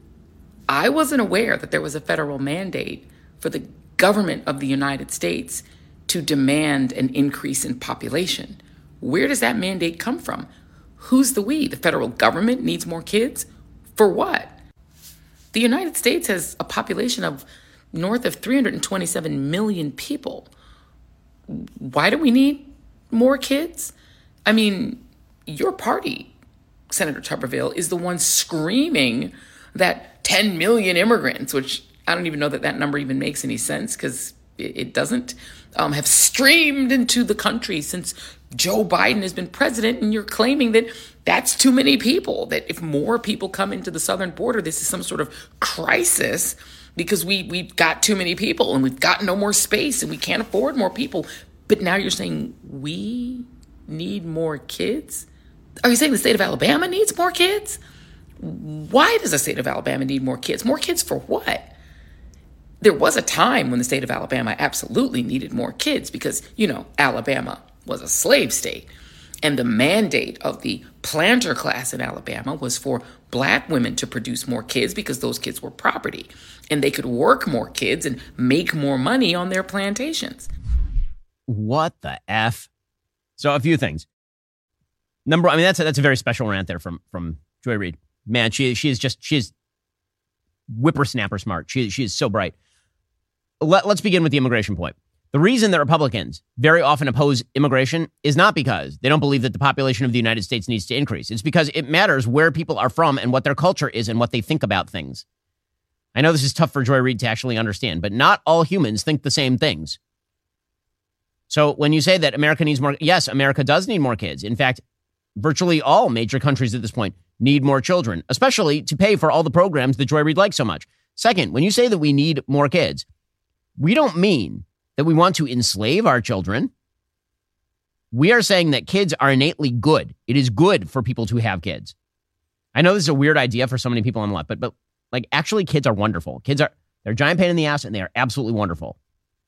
I wasn't aware that there was a federal mandate for the government of the United States to demand an increase in population. Where does that mandate come from? Who's the we? The federal government needs more kids? For what? The United States has a population of north of three hundred twenty-seven million people. Why do we need more kids? I mean, your party, Senator Tuberville, is the one screaming that ten million immigrants, which I don't even know that that number even makes any sense because it doesn't, um, have streamed into the country since Joe Biden has been president, and you're claiming that that's too many people, that if more people come into the southern border, this is some sort of crisis because we, we've got too many people and we've got no more space and we can't afford more people. But now you're saying we need more kids? Are you saying the state of Alabama needs more kids? Why does the state of Alabama need more kids? More kids for what? There was a time when the state of Alabama absolutely needed more kids because, you know, Alabama was a slave state. And the mandate of the planter class in Alabama was for black women to produce more kids because those kids were property. And they could work more kids and make more money on their plantations. What the F? So a few things. Number, I mean, that's a, that's a very special rant there from, from Joy Reid. Man, she, she is just, she is whippersnapper smart. She, she is so bright. Let, let's begin with the immigration point. The reason that Republicans very often oppose immigration is not because they don't believe that the population of the United States needs to increase. It's because it matters where people are from and what their culture is and what they think about things. I know this is tough for Joy Reid to actually understand, but not all humans think the same things. So when you say that America needs more, yes, America does need more kids. In fact, virtually all major countries at this point need more children, especially to pay for all the programs that Joy Reid likes so much. Second, when you say that we need more kids, we don't mean that we want to enslave our children. We are saying that kids are innately good. It is good for people to have kids. I know this is a weird idea for so many people on the left, but, but like actually kids are wonderful. Kids are, they're a giant pain in the ass and they are absolutely wonderful.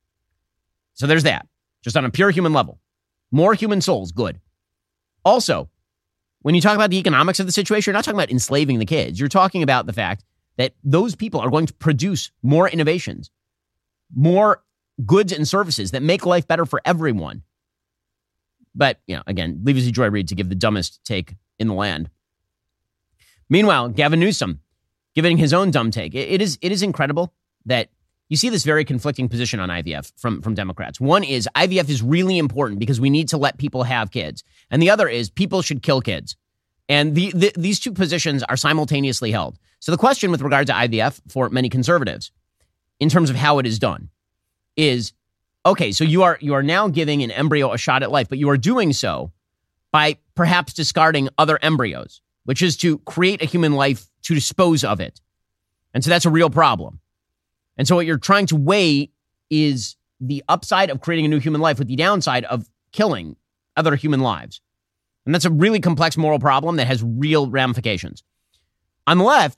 So there's that, just on a pure human level. More human souls, good. Also, when you talk about the economics of the situation, you're not talking about enslaving the kids. You're talking about the fact that those people are going to produce more innovations, more goods and services that make life better for everyone. But, you know, again, leave it to Joy Reid to give the dumbest take in the land. Meanwhile, Gavin Newsom giving his own dumb take. It, it is it is incredible that you see this very conflicting position on I V F from, from Democrats. One is I V F is really important because we need to let people have kids. And the other is people should kill kids. And the, the, these two positions are simultaneously held. So the question with regard to I V F for many conservatives, in terms of how it is done, is, okay, so you are you are now giving an embryo a shot at life, but you are doing so by perhaps discarding other embryos, which is to create a human life to dispose of it. And so that's a real problem. And so what you're trying to weigh is the upside of creating a new human life with the downside of killing other human lives. And that's a really complex moral problem that has real ramifications. On the left,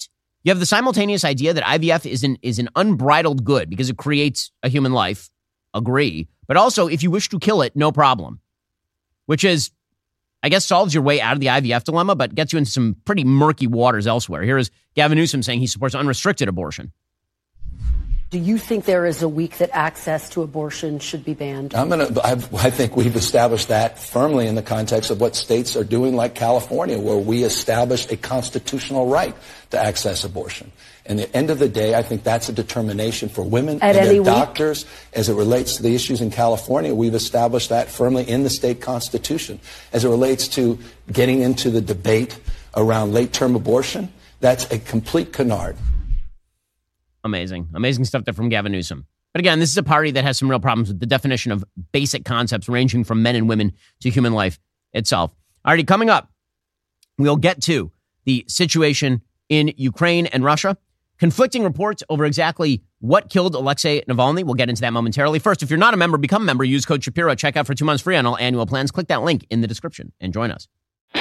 You have the simultaneous idea that I V F is an, is an unbridled good because it creates a human life. Agree. But also, if you wish to kill it, no problem. Which is, I guess, solves your way out of the I V F dilemma, but gets you into some pretty murky waters elsewhere. Here is Gavin Newsom saying he supports unrestricted abortion. Do you think there is a week that access to abortion should be banned? I'm gonna. I, I think we've established that firmly in the context of what states are doing, like California, where we established a constitutional right to access abortion. And at the end of the day, I think that's a determination for women At and any their week? doctors. As it relates to the issues in California, we've established that firmly in the state constitution. As it relates to getting into the debate around late-term abortion, that's a complete canard. Amazing. Amazing stuff there from Gavin Newsom. But again, this is a party that has some real problems with the definition of basic concepts ranging from men and women to human life itself. Alrighty, coming up, we'll get to the situation in Ukraine and Russia. Conflicting reports over exactly what killed Alexei Navalny. We'll get into that momentarily. First, if you're not a member, become a member. Use code Shapiro. Check out for two months free on all annual plans. Click that link in the description and join us.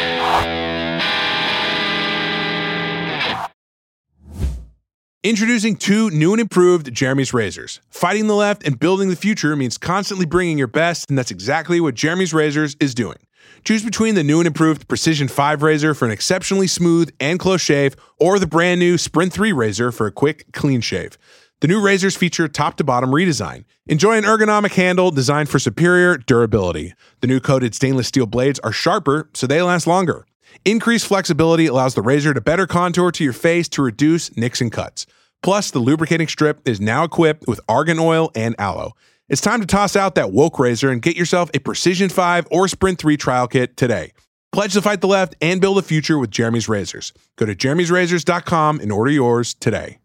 Introducing two new and improved Jeremy's razors. Fighting the left and building the future means constantly bringing your best, and that's exactly what Jeremy's Razors is doing. Choose between the new and improved Precision five razor for an exceptionally smooth and close shave, or the brand new Sprint three razor for a quick, clean shave. The new razors feature top-to-bottom redesign. Enjoy an ergonomic handle designed for superior durability. The new coated stainless steel blades are sharper, so they last longer. Increased flexibility allows the razor to better contour to your face to reduce nicks and cuts. Plus, the lubricating strip is now equipped with argan oil and aloe. It's time to toss out that woke razor and get yourself a Precision five or Sprint three trial kit today. Pledge to fight the left and build a future with Jeremy's Razors. Go to jeremy's razors dot com and order yours today.